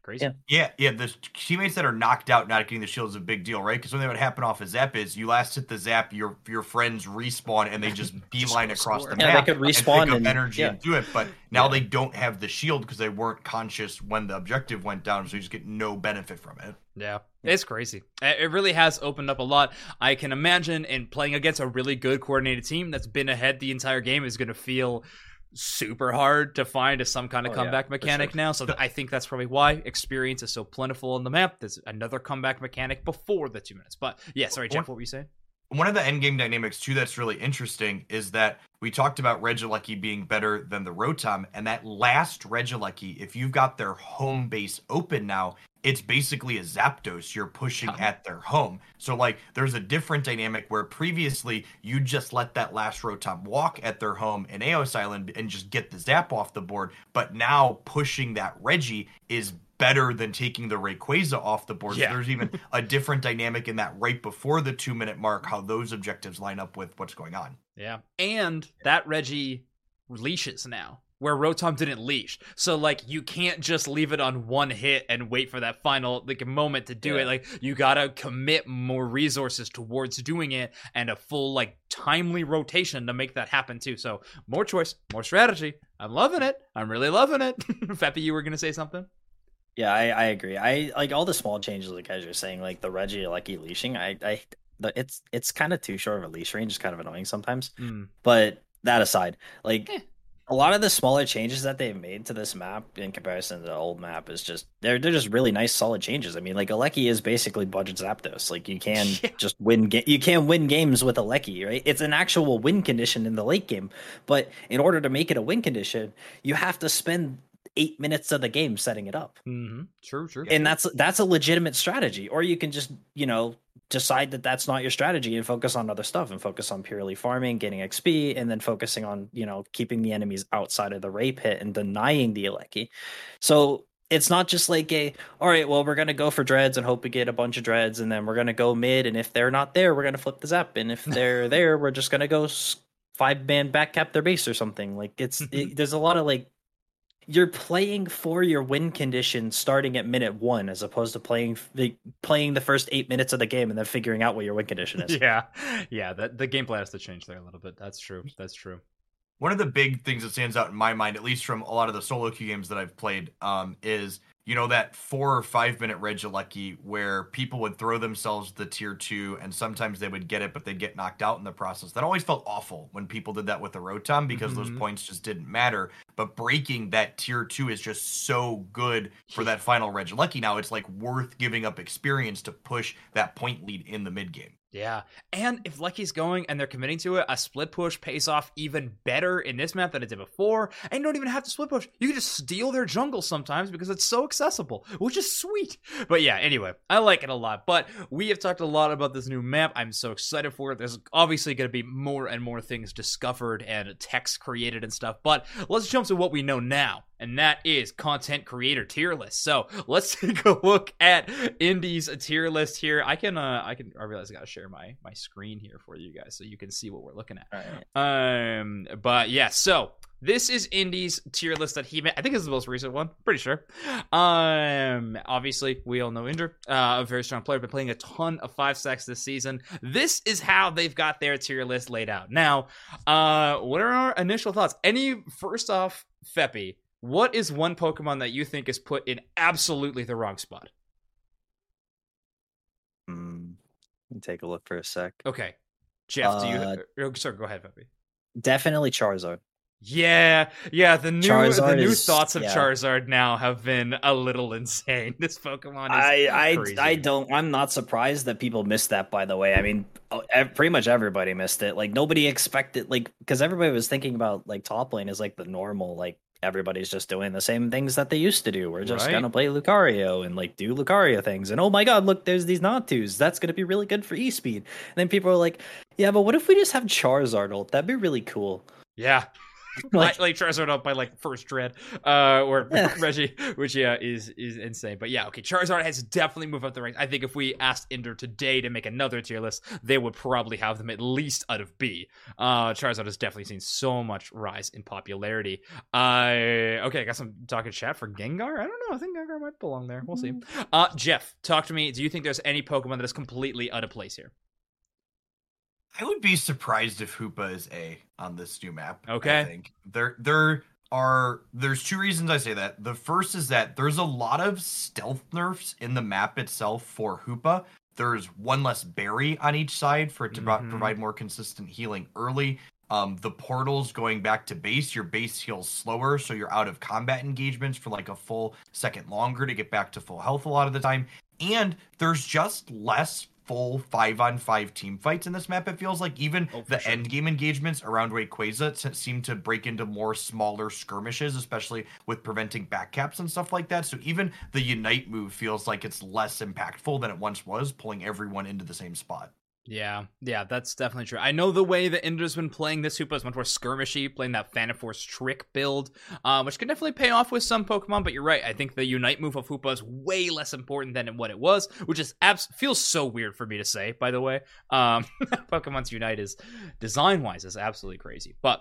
Crazy. Yeah. Yeah, yeah. The teammates that are knocked out not getting the shield is a big deal, right? Because when they would happen off a zap is you last hit the zap, your your friends respawn and they just beeline Just across score. the Yeah, map they could and respawn pick up and- energy yeah. and do it. But now Yeah. they don't have the shield because they weren't conscious when the objective went down, so you just get no benefit from it. Yeah, it's crazy. It it really has opened up a lot. I can imagine, and playing against a really good coordinated team that's been ahead the entire game is going to feel super hard to find a some kind of Oh, yeah, comeback for mechanic sure. now. So th- I think that's probably why experience is so plentiful on the map. There's another comeback mechanic before the two minutes. But yeah, sorry, Jeff, what were you saying? One of the endgame dynamics too that's really interesting is that we talked about Regieleki being better than the Rotom, and that last Regieleki, if you've got their home base open now, it's basically a Zapdos you're pushing Yeah. at their home. So like there's a different dynamic where previously you just let that last Rotom walk at their home in Eos Island and just get the zap off the board, but now pushing that Reggie is better than taking the Rayquaza off the board. Yeah. So there's even a different dynamic in that right before the two minute mark, how those objectives line up with what's going on. Yeah. And that Reggie leashes now, where Rotom didn't leash. So like you can't just leave it on one hit and wait for that final like moment to do Yeah. it. Like you gotta commit more resources towards doing it and a full like timely rotation to make that happen too. So more choice, more strategy. I'm loving it. I'm really loving it. Feppy, you were gonna say something? Yeah, I, I agree. I like all the small changes, like as you're saying, like the Reggie like leashing. I, I, the, it's it's kind of too short of a leash range. It's kind of annoying sometimes. Mm. But that aside, like Eh. a lot of the smaller changes that they've made to this map in comparison to the old map is just they're they're just really nice, solid changes. I mean, like Aleki is basically budget Zapdos. Like you can Yeah. just win. Ga- you can win games with Aleki, right? It's an actual win condition in the late game. But in order to make it a win condition, you have to spend eight minutes of the game setting it up. Mm-hmm. True, true. And that's that's a legitimate strategy. Or you can just, you know, decide that that's not your strategy and focus on other stuff and focus on purely farming, getting X P, and then focusing on, you know, keeping the enemies outside of the Ray Pit and denying the Aleki. So it's not just like a, all right, well, we're going to go for dreads and hope we get a bunch of dreads, and then we're going to go mid, and if they're not there, we're going to flip the zap, and if they're there, we're just going to go s- five-man back cap their base or something. Like, it's it, there's a lot of, like, you're playing for your win condition starting at minute one, as opposed to playing the playing the first eight minutes of the game and then figuring out what your win condition is. Yeah. Yeah, that the gameplay has to change there a little bit. That's true. That's true. One of the big things that stands out in my mind, at least from a lot of the solo queue games that I've played, um, is you know that four or five minute Regieleki where people would throw themselves the tier two and sometimes they would get it, but they'd get knocked out in the process. That always felt awful when people did that with the Rotom because Mhm. those points just didn't matter. But breaking that tier two is just so good for that final Regieleki. Now it's like worth giving up experience to push that point lead in the mid game. Yeah, and if Lucky's going and they're committing to it, a split push pays off even better in this map than it did before, and you don't even have to split push. You can just steal their jungle sometimes because it's so accessible, which is sweet. But yeah, anyway, I like it a lot, but we have talked a lot about this new map. I'm so excited for it. There's obviously going to be more and more things discovered and text created and stuff, but let's jump to what we know now, and that is content creator tier list. So let's take a look at Indie's tier list here. I can, uh, I can, I realize I gotta share my my screen here for you guys so you can see what we're looking at. All right. Um, but yeah, so this is Indie's tier list that he made. I think it's the most recent one, pretty sure. Um, obviously we all know Indra, uh, a very strong player, been playing a ton of five stacks this season. This is how they've got their tier list laid out. Now, uh, what are our initial thoughts? Any first off, Feppy, what is one Pokemon that you think is put in absolutely the wrong spot? Hmm. Let me take a look for a sec. Okay, Jeff, do Uh, you? Oh, sorry, go ahead, Feppy. Definitely Charizard. Yeah, yeah. The new the Charizard new is- thoughts of yeah. Charizard now have been a little insane. This Pokemon is I I crazy. I don't. I'm not surprised that people missed that. By the way, I mean, oh, ev- pretty much everybody missed it. Like nobody expected, like, because everybody was thinking about like top lane is like the normal, like everybody's just doing the same things that they used to do. We're just Right. gonna play Lucario and like do Lucario things. And oh my god, look, there's these Natus. That's gonna be really good for E speed. And then people are like, yeah, but what if we just have Charizard ult? That'd be really cool. Yeah, like, like Charizard up by like first dread, uh, or Yeah. Reggie, which yeah is is insane. But yeah, okay, Charizard has definitely moved up the ranks. I think if we asked Ender today to make another tier list, they would probably have them at least out of B. Uh, Charizard has definitely seen so much rise in popularity. Uh, okay, I got some talking chat for Gengar. I don't know. I think Gengar might belong there. We'll see. Uh, Jeff, talk to me. Do you think there's any Pokemon that is completely out of place here? I would be surprised if Hoopa is A on this new map. Okay. I think there there are there's two reasons I say that. The first is that there's a lot of stealth nerfs in the map itself for Hoopa. There's one less berry on each side for it to Mhm. provide more consistent healing early. Um, the portals going back to base, your base heals slower, so you're out of combat engagements for like a full second longer to get back to full health a lot of the time. And there's just less full five on five team fights in this map. It feels like even Oh, for the sure. end game engagements around Rayquaza se- seem to break into more smaller skirmishes, especially with preventing backcaps and stuff like that. So even the Unite move feels like it's less impactful than it once was, pulling everyone into the same spot. Yeah, yeah, that's definitely true. I know the way that Ender's been playing this Hoopa is much more skirmishy, playing that Thanaforce trick build, um, which can definitely pay off with some Pokemon, but you're right. I think the Unite move of Hoopa is way less important than what it was, which is abs- feels so weird for me to say, by the way. Um, Pokemon's Unite is, design-wise, is absolutely crazy. But,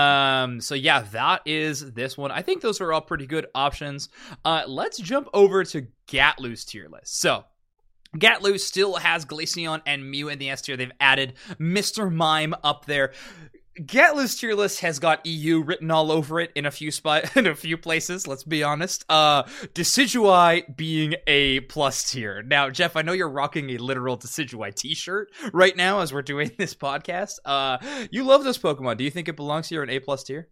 um, so yeah, that is this one. I think those are all pretty good options. Uh, let's jump over to Gatlu's tier list. So, Gatlu still has Glaceon and Mew in the S tier. They've added Mister Mime up there. Gatlu's tier list has got E U written all over it in a few spot in a few places. Let's be honest. Uh, Decidueye being a plus tier. Now, Jeff, I know you're rocking a literal Decidueye T-shirt right now as we're doing this podcast. Uh, you love this Pokemon. Do you think it belongs here in A plus tier?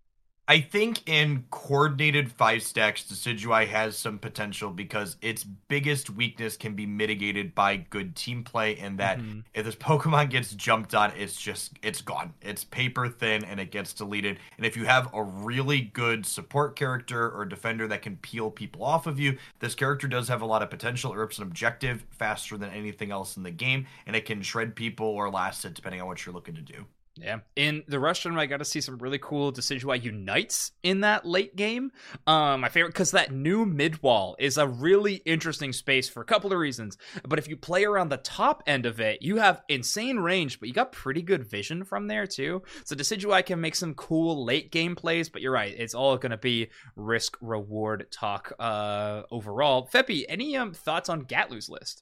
I think in coordinated five stacks, Decidueye has some potential because its biggest weakness can be mitigated by good team play, and that Mhm. if this Pokemon gets jumped on, it's just, it's gone. It's paper thin and it gets deleted. And if you have a really good support character or defender that can peel people off of you, this character does have a lot of potential. It rips an objective faster than anything else in the game, and it can shred people or last it depending on what you're looking to do. Yeah. In the rush tournament, I got to see some really cool Decidueye Unites in that late game. Um, my favorite, because that new mid wall is a really interesting space for a couple of reasons. But if you play around the top end of it, you have insane range, but you got pretty good vision from there too. So Decidueye can make some cool late game plays, but you're right. It's all going to be risk reward talk uh, overall. Feppy, any um, thoughts on Gatlu's list?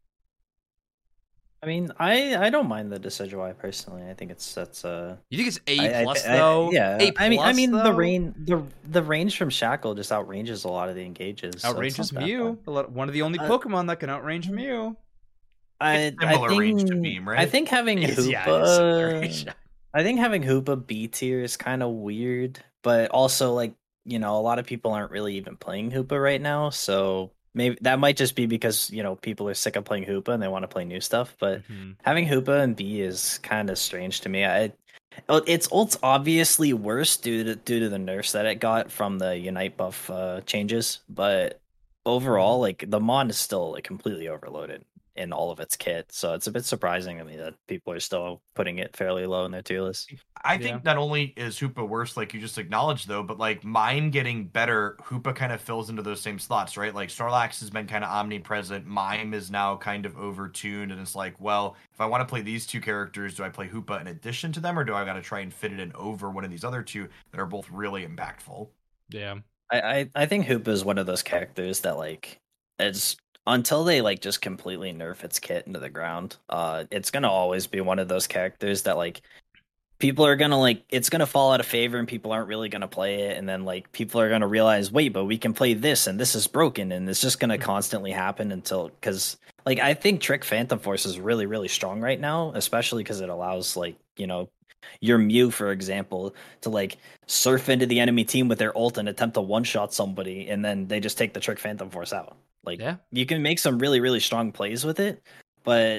I mean, I I don't mind the Decidueye personally. I think it's that's uh. You think it's I- A I- plus I- though? yeah, A I mean, I plus, mean the though? range the the range from Shackle just outranges a lot of the engages. so it's Outranges not that Mew. bad. A lot- One of the only Uh, Pokemon that can outrange Mew. I, It's I similar think range to Beam, right? I think having It's- yeah, it is similar range. Hoopa. I think having Hoopa B tier is kind of weird, but also like you know a lot of people aren't really even playing Hoopa right now, so maybe that might just be because you know people are sick of playing Hoopa and they want to play new stuff. But Mhm. having Hoopa and B is kind of strange to me. I it's it's obviously worse due to due to the nerfs that it got from the Unite buff uh, changes, but overall, like the mon is still like completely overloaded in all of its kit. So it's a bit surprising to me that people are still putting it fairly low in their tier list. I Yeah. think not only is Hoopa worse, like you just acknowledged, though, but like mine getting better, Hoopa kind of fills into those same slots, right? Like Snorlax has been kind of omnipresent. Mime is now kind of overtuned, and it's like, well, if I want to play these two characters, do I play Hoopa in addition to them, or do I got to try and fit it in over one of these other two that are both really impactful? Yeah. I, I, I think Hoopa is one of those characters that like it's until they like just completely nerf its kit into the ground, uh it's gonna always be one of those characters that like people are gonna like it's gonna fall out of favor and people aren't really gonna play it, and then like people are gonna realize, wait, but we can play this and this is broken, and it's just gonna constantly happen until because like I think Trick Phantom Force is really really strong right now, especially because it allows like you know your Mew, for example, to like surf into the enemy team with their ult and attempt to one shot somebody, and then they just take the Trick Phantom Force out. Like Yeah. you can make some really really strong plays with it, but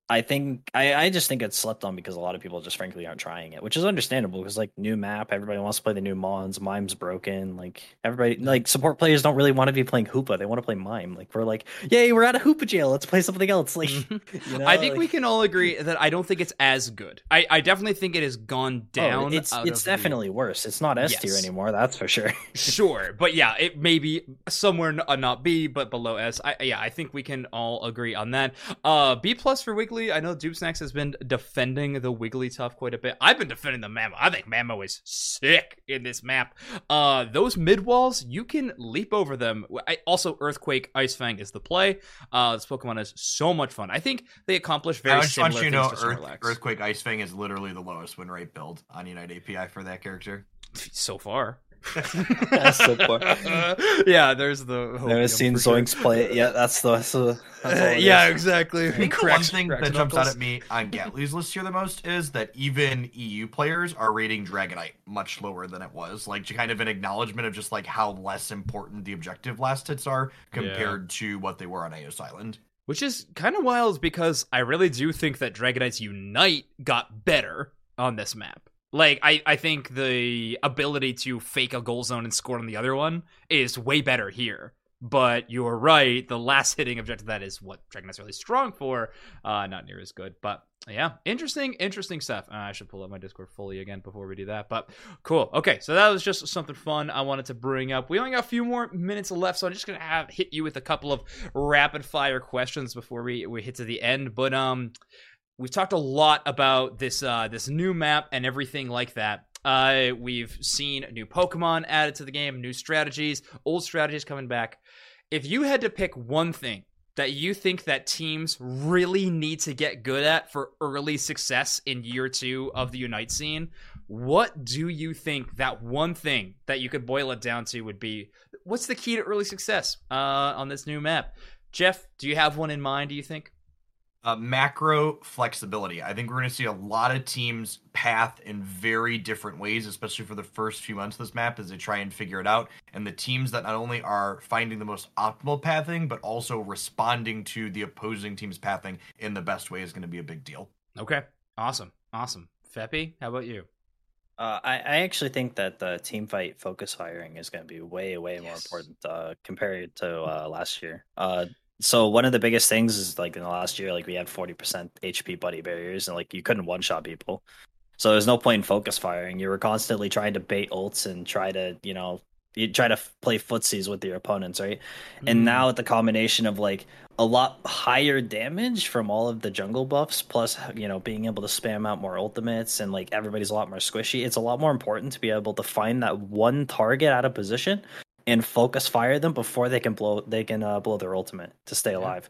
I think I, I just think it's slept on because a lot of people just frankly aren't trying it, which is understandable because like new map, everybody wants to play the new Mons, Mime's broken. Like everybody like support players don't really want to be playing Hoopa. They want to play Mime. Like we're like, yay, we're out of Hoopa jail. Let's play something else. Like you know, I think like, we can all agree that I don't think it's as good. I, I definitely think it has gone down. Oh, it's out it's of definitely the... worse. It's not S tier Yes. anymore, that's for sure. Sure, but yeah, it may be somewhere n- uh, not B, but below S. I, yeah, I think we can all agree on that. Uh, B plus for Wiggly. I know Dupe Snacks has been defending the Wigglytuff quite a bit. I've been defending the Mamo. I think Mamo is sick in this map. Uh, those mid walls, you can leap over them. I, also, Earthquake Ice Fang is the play. Uh, this Pokemon is so much fun. I think they accomplish very I just similar want you things to to know, Earth, Snorlax. Earthquake Ice Fang is literally the lowest win rate build on Unite A P I for that character. So far. That's so far. Yeah, there's the. Never seen Zoinks play it yet. That's the. That's the that's all it yeah, is. exactly. I think Cracks- the one thing cracks that jumps out knuckles. at me on Gatly's list here the most is that even E U players are rating Dragonite much lower than it was. Like, kind of an acknowledgement of just like how less important the objective last hits are compared to what they were on Eos Island. Which is kind of wild because I really do think that Dragonites Unite got better on this map. Like, I, I think the ability to fake a goal zone and score on the other one is way better here. But you're right, the last hitting objective, that is what Dragonite's really strong for. Uh, not near as good. But yeah, interesting, interesting stuff. Uh, I should pull up my Discord fully again before we do that. But cool. Okay, so that was just something fun I wanted to bring up. We only got a few more minutes left, so I'm just going to have hit you with a couple of rapid fire questions before we, we hit to the end. But um, we've talked a lot about this uh, this new map and everything like that. Uh, we've seen new Pokemon added to the game, new strategies, old strategies coming back. If you had to pick one thing that you think that teams really need to get good at for early success in year two of the Unite scene, what do you think that one thing that you could boil it down to would be? What's the key to early success uh, on this new map? Jeff, do you have one in mind, do you think? Uh, macro flexibility. I think we're going to see a lot of teams path in very different ways, especially for the first few months of this map as they try and figure it out. And the teams that not only are finding the most optimal pathing, but also responding to the opposing team's pathing in the best way is going to be a big deal. Okay, awesome, awesome. Feppy, how about you? Uh, I, I actually think that the team fight focus firing is going to be way, way more Yes. important uh, compared to uh, last year. Uh, so one of the biggest things is like in the last year, like we had forty percent H P buddy barriers and like you couldn't one shot people. So there's no point in focus firing. You were constantly trying to bait ults and try to, you know, you try to f- play footsies with your opponents, right? Mm. And now with the combination of like a lot higher damage from all of the jungle buffs, plus you know being able to spam out more ultimates and like everybody's a lot more squishy, it's a lot more important to be able to find that one target out of position and focus fire them before they can blow they can uh, blow their ultimate to stay alive.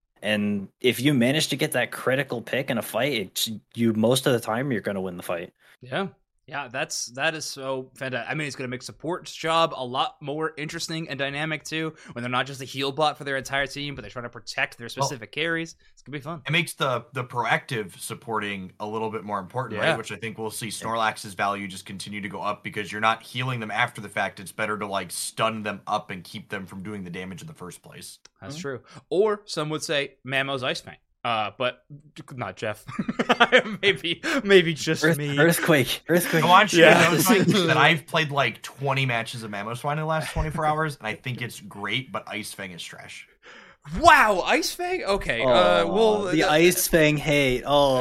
And if you manage to get that critical pick in a fight, it, you most of the time you're going to win the fight. Yeah. Yeah, that's that is so fantastic. I mean, it's going to make support's job a lot more interesting and dynamic too, when they're not just a heal bot for their entire team, but they're trying to protect their specific well, carries. It's going to be fun. It makes the the proactive supporting a little bit more important, Yeah. right? Which I think we'll see Snorlax's value just continue to go up because you're not healing them after the fact. It's better to like stun them up and keep them from doing the damage in the first place. That's Mhm. true. Or some would say Mamo's Ice Fang. Uh, but not Jeff. maybe, maybe just Earth, me. Earthquake, earthquake. I want you Yeah. to know something that I've played like twenty matches of Mamoswine in the last twenty-four hours, and I think it's great, but Ice Fang is trash. Wow, Ice Fang. Okay. Oh, uh, well, the uh, Ice Fang hate. Oh,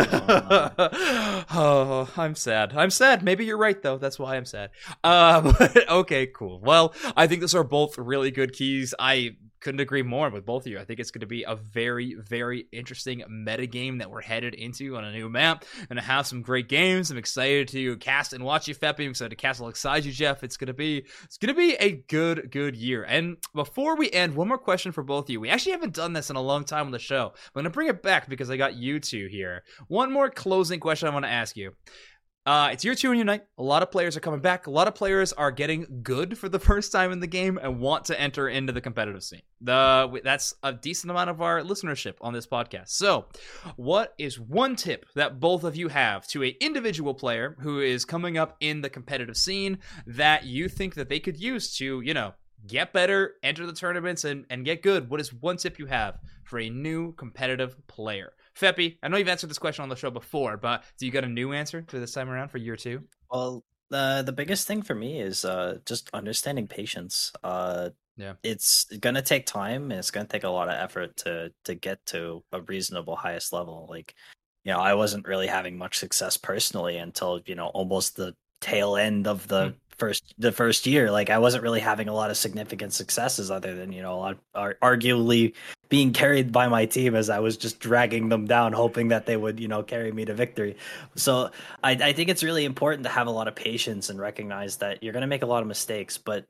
oh, I'm sad. I'm sad. Maybe you're right, though. That's why I'm sad. Uh, but, okay, cool. Well, I think those are both really good keys. I couldn't agree more with both of you. I think it's going to be a very, very interesting meta game that we're headed into on a new map. Going to have some great games. I'm excited to cast and watch you, Feppy. I'm excited to cast alongside you, Jeff. It's going to be, it's going to be a good, good year. And before we end, one more question for both of you. We actually haven't done this in a long time on the show. I'm going to bring it back because I got you two here. One more closing question I want to ask you. Uh, it's year two in Unite. A lot of players are coming back. A lot of players are getting good for the first time in the game and want to enter into the competitive scene. The That's a decent amount of our listenership on this podcast. So, what is one tip that both of you have to an individual player who is coming up in the competitive scene that you think that they could use to, you know, get better, enter the tournaments, and, and get good? What is one tip you have for a new competitive player? Feppy, I know you've answered this question on the show before, but do you got a new answer for this time around for year two? Well, the the biggest thing for me is uh, just understanding patience. Uh, yeah, it's gonna take time, and it's gonna take a lot of effort to to get to a reasonable highest level. Like, you know, I wasn't really having much success personally until, you know, almost the tail end of the. Mm. First, the first year, like I wasn't really having a lot of significant successes other than, you know, a lot are arguably being carried by my team as I was just dragging them down, hoping that they would, you know, carry me to victory. So I, I think it's really important to have a lot of patience and recognize that you're going to make a lot of mistakes, but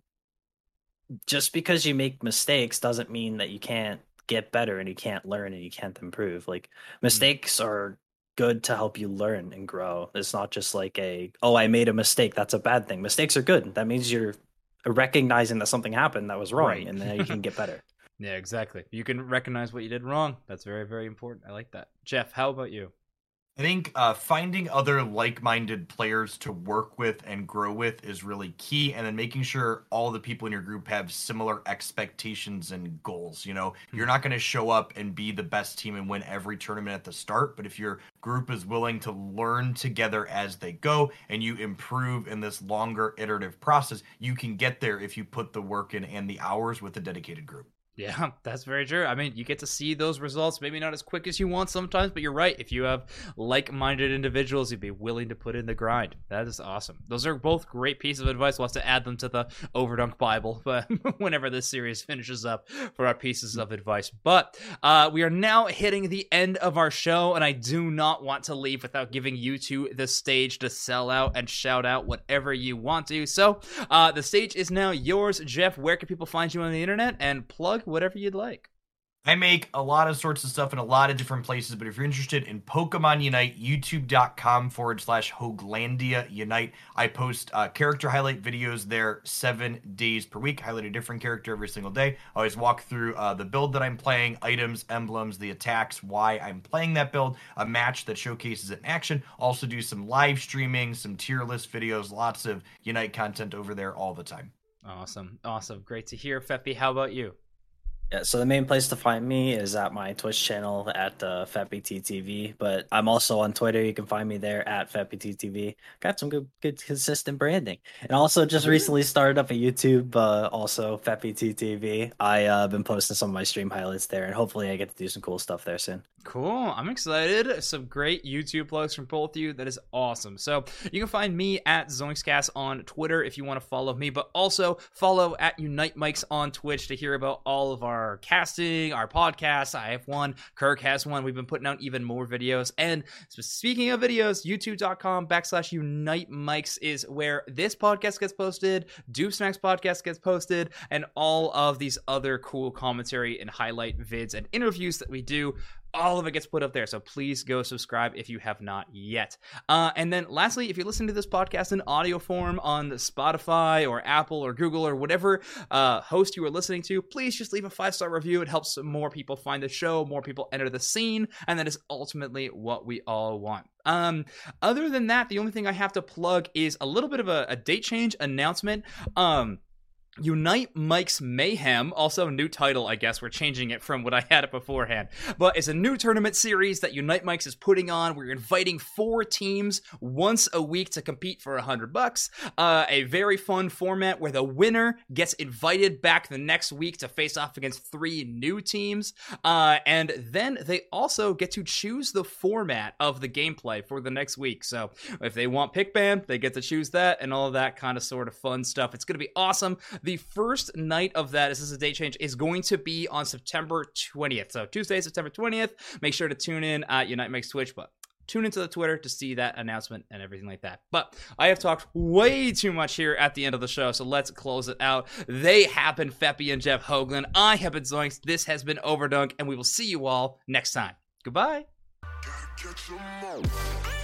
just because you make mistakes doesn't mean that you can't get better and you can't learn and you can't improve. Like mistakes mm-hmm. are good to help you learn and grow. It's not just like a, oh, I made a mistake, that's a bad thing. Mistakes are good. That means you're recognizing that something happened that was wrong, right. and then you can get better. Yeah, exactly. You can recognize what you did wrong. That's very, very important. I like that. Jeff, how about you? I think uh, finding other like-minded players to work with and grow with is really key, and then making sure all the people in your group have similar expectations and goals. You know, mm-hmm. you're not going to show up and be the best team and win every tournament at the start, but if your group is willing to learn together as they go and you improve in this longer iterative process, you can get there if you put the work in and the hours with a dedicated group. Yeah, that's very true. I mean, you get to see those results, maybe not as quick as you want sometimes, but you're right. If you have like-minded individuals, you'd be willing to put in the grind. That is awesome. Those are both great pieces of advice. We'll have to add them to the Overdunk Bible but whenever this series finishes up for our pieces of advice. But uh, we are now hitting the end of our show, and I do not want to leave without giving you two the stage to sell out and shout out whatever you want to. So uh, the stage is now yours. Jeff, where can people find you on the internet? And plug whatever you'd like. I make a lot of sorts of stuff in a lot of different places, but if you're interested in Pokemon Unite, youtube.com forward slash Hoaglandia Unite. I post uh, character highlight videos there seven days per week. Highlight a different character every single day. I always walk through uh, the build that I'm playing, items, emblems, the attacks, why I'm playing that build, a match that showcases it in action. Also do some live streaming, some tier list videos, lots of Unite content over there all the time. Awesome. Awesome. Great to hear. Feppy, how about you? Yeah, so the main place to find me is at my Twitch channel at uh, FeppyTTV, but I'm also on Twitter. You can find me there at FeppyTTV. Got some good, good consistent branding, and also just recently started up a YouTube, uh, also FeppyTTV. I uh, been posting some of my stream highlights there, and hopefully I get to do some cool stuff there soon. Cool. I'm excited. Some great YouTube plugs from both of you. That is awesome. So you can find me at ZoinksCast on Twitter if you want to follow me, but also follow at Unite Mics on Twitch to hear about all of our Our casting, our podcasts. I have one. Kirk has one. We've been putting out even more videos. And speaking of videos, youtube.com backslash Unite Mics is where this podcast gets posted, Doof Snacks podcast gets posted, and all of these other cool commentary and highlight vids and interviews that we do. All of it gets put up there, so please go subscribe if you have not yet. Uh, and then lastly, if you're listening to this podcast in audio form on Spotify or Apple or Google or whatever uh, host you are listening to, please just leave a five-star review. It helps more people find the show, more people enter the scene, and that is ultimately what we all want. Um, other than that, the only thing I have to plug is a little bit of a, a date change announcement. Um, Unite Mics Mayhem, also a new title, I guess. We're changing it from what I had it beforehand. But it's a new tournament series that Unite Mics is putting on. We're inviting four teams once a week to compete for a hundred bucks. Uh, a very fun format where the winner gets invited back the next week to face off against three new teams. Uh, and then they also get to choose the format of the gameplay for the next week. So if they want pick ban, they get to choose that and all of that kind of sort of fun stuff. It's going to be awesome. The first night of that, this is a date change, is going to be on September twentieth. So Tuesday, September twentieth. Make sure to tune in at Unite Mics Twitch, but tune into the Twitter to see that announcement and everything like that. But I have talked way too much here at the end of the show, so let's close it out. They have been Feppy and Jeff Hoagland. I have been Zoinks. This has been Overdunk, and we will see you all next time. Goodbye. Gotta catch 'em all.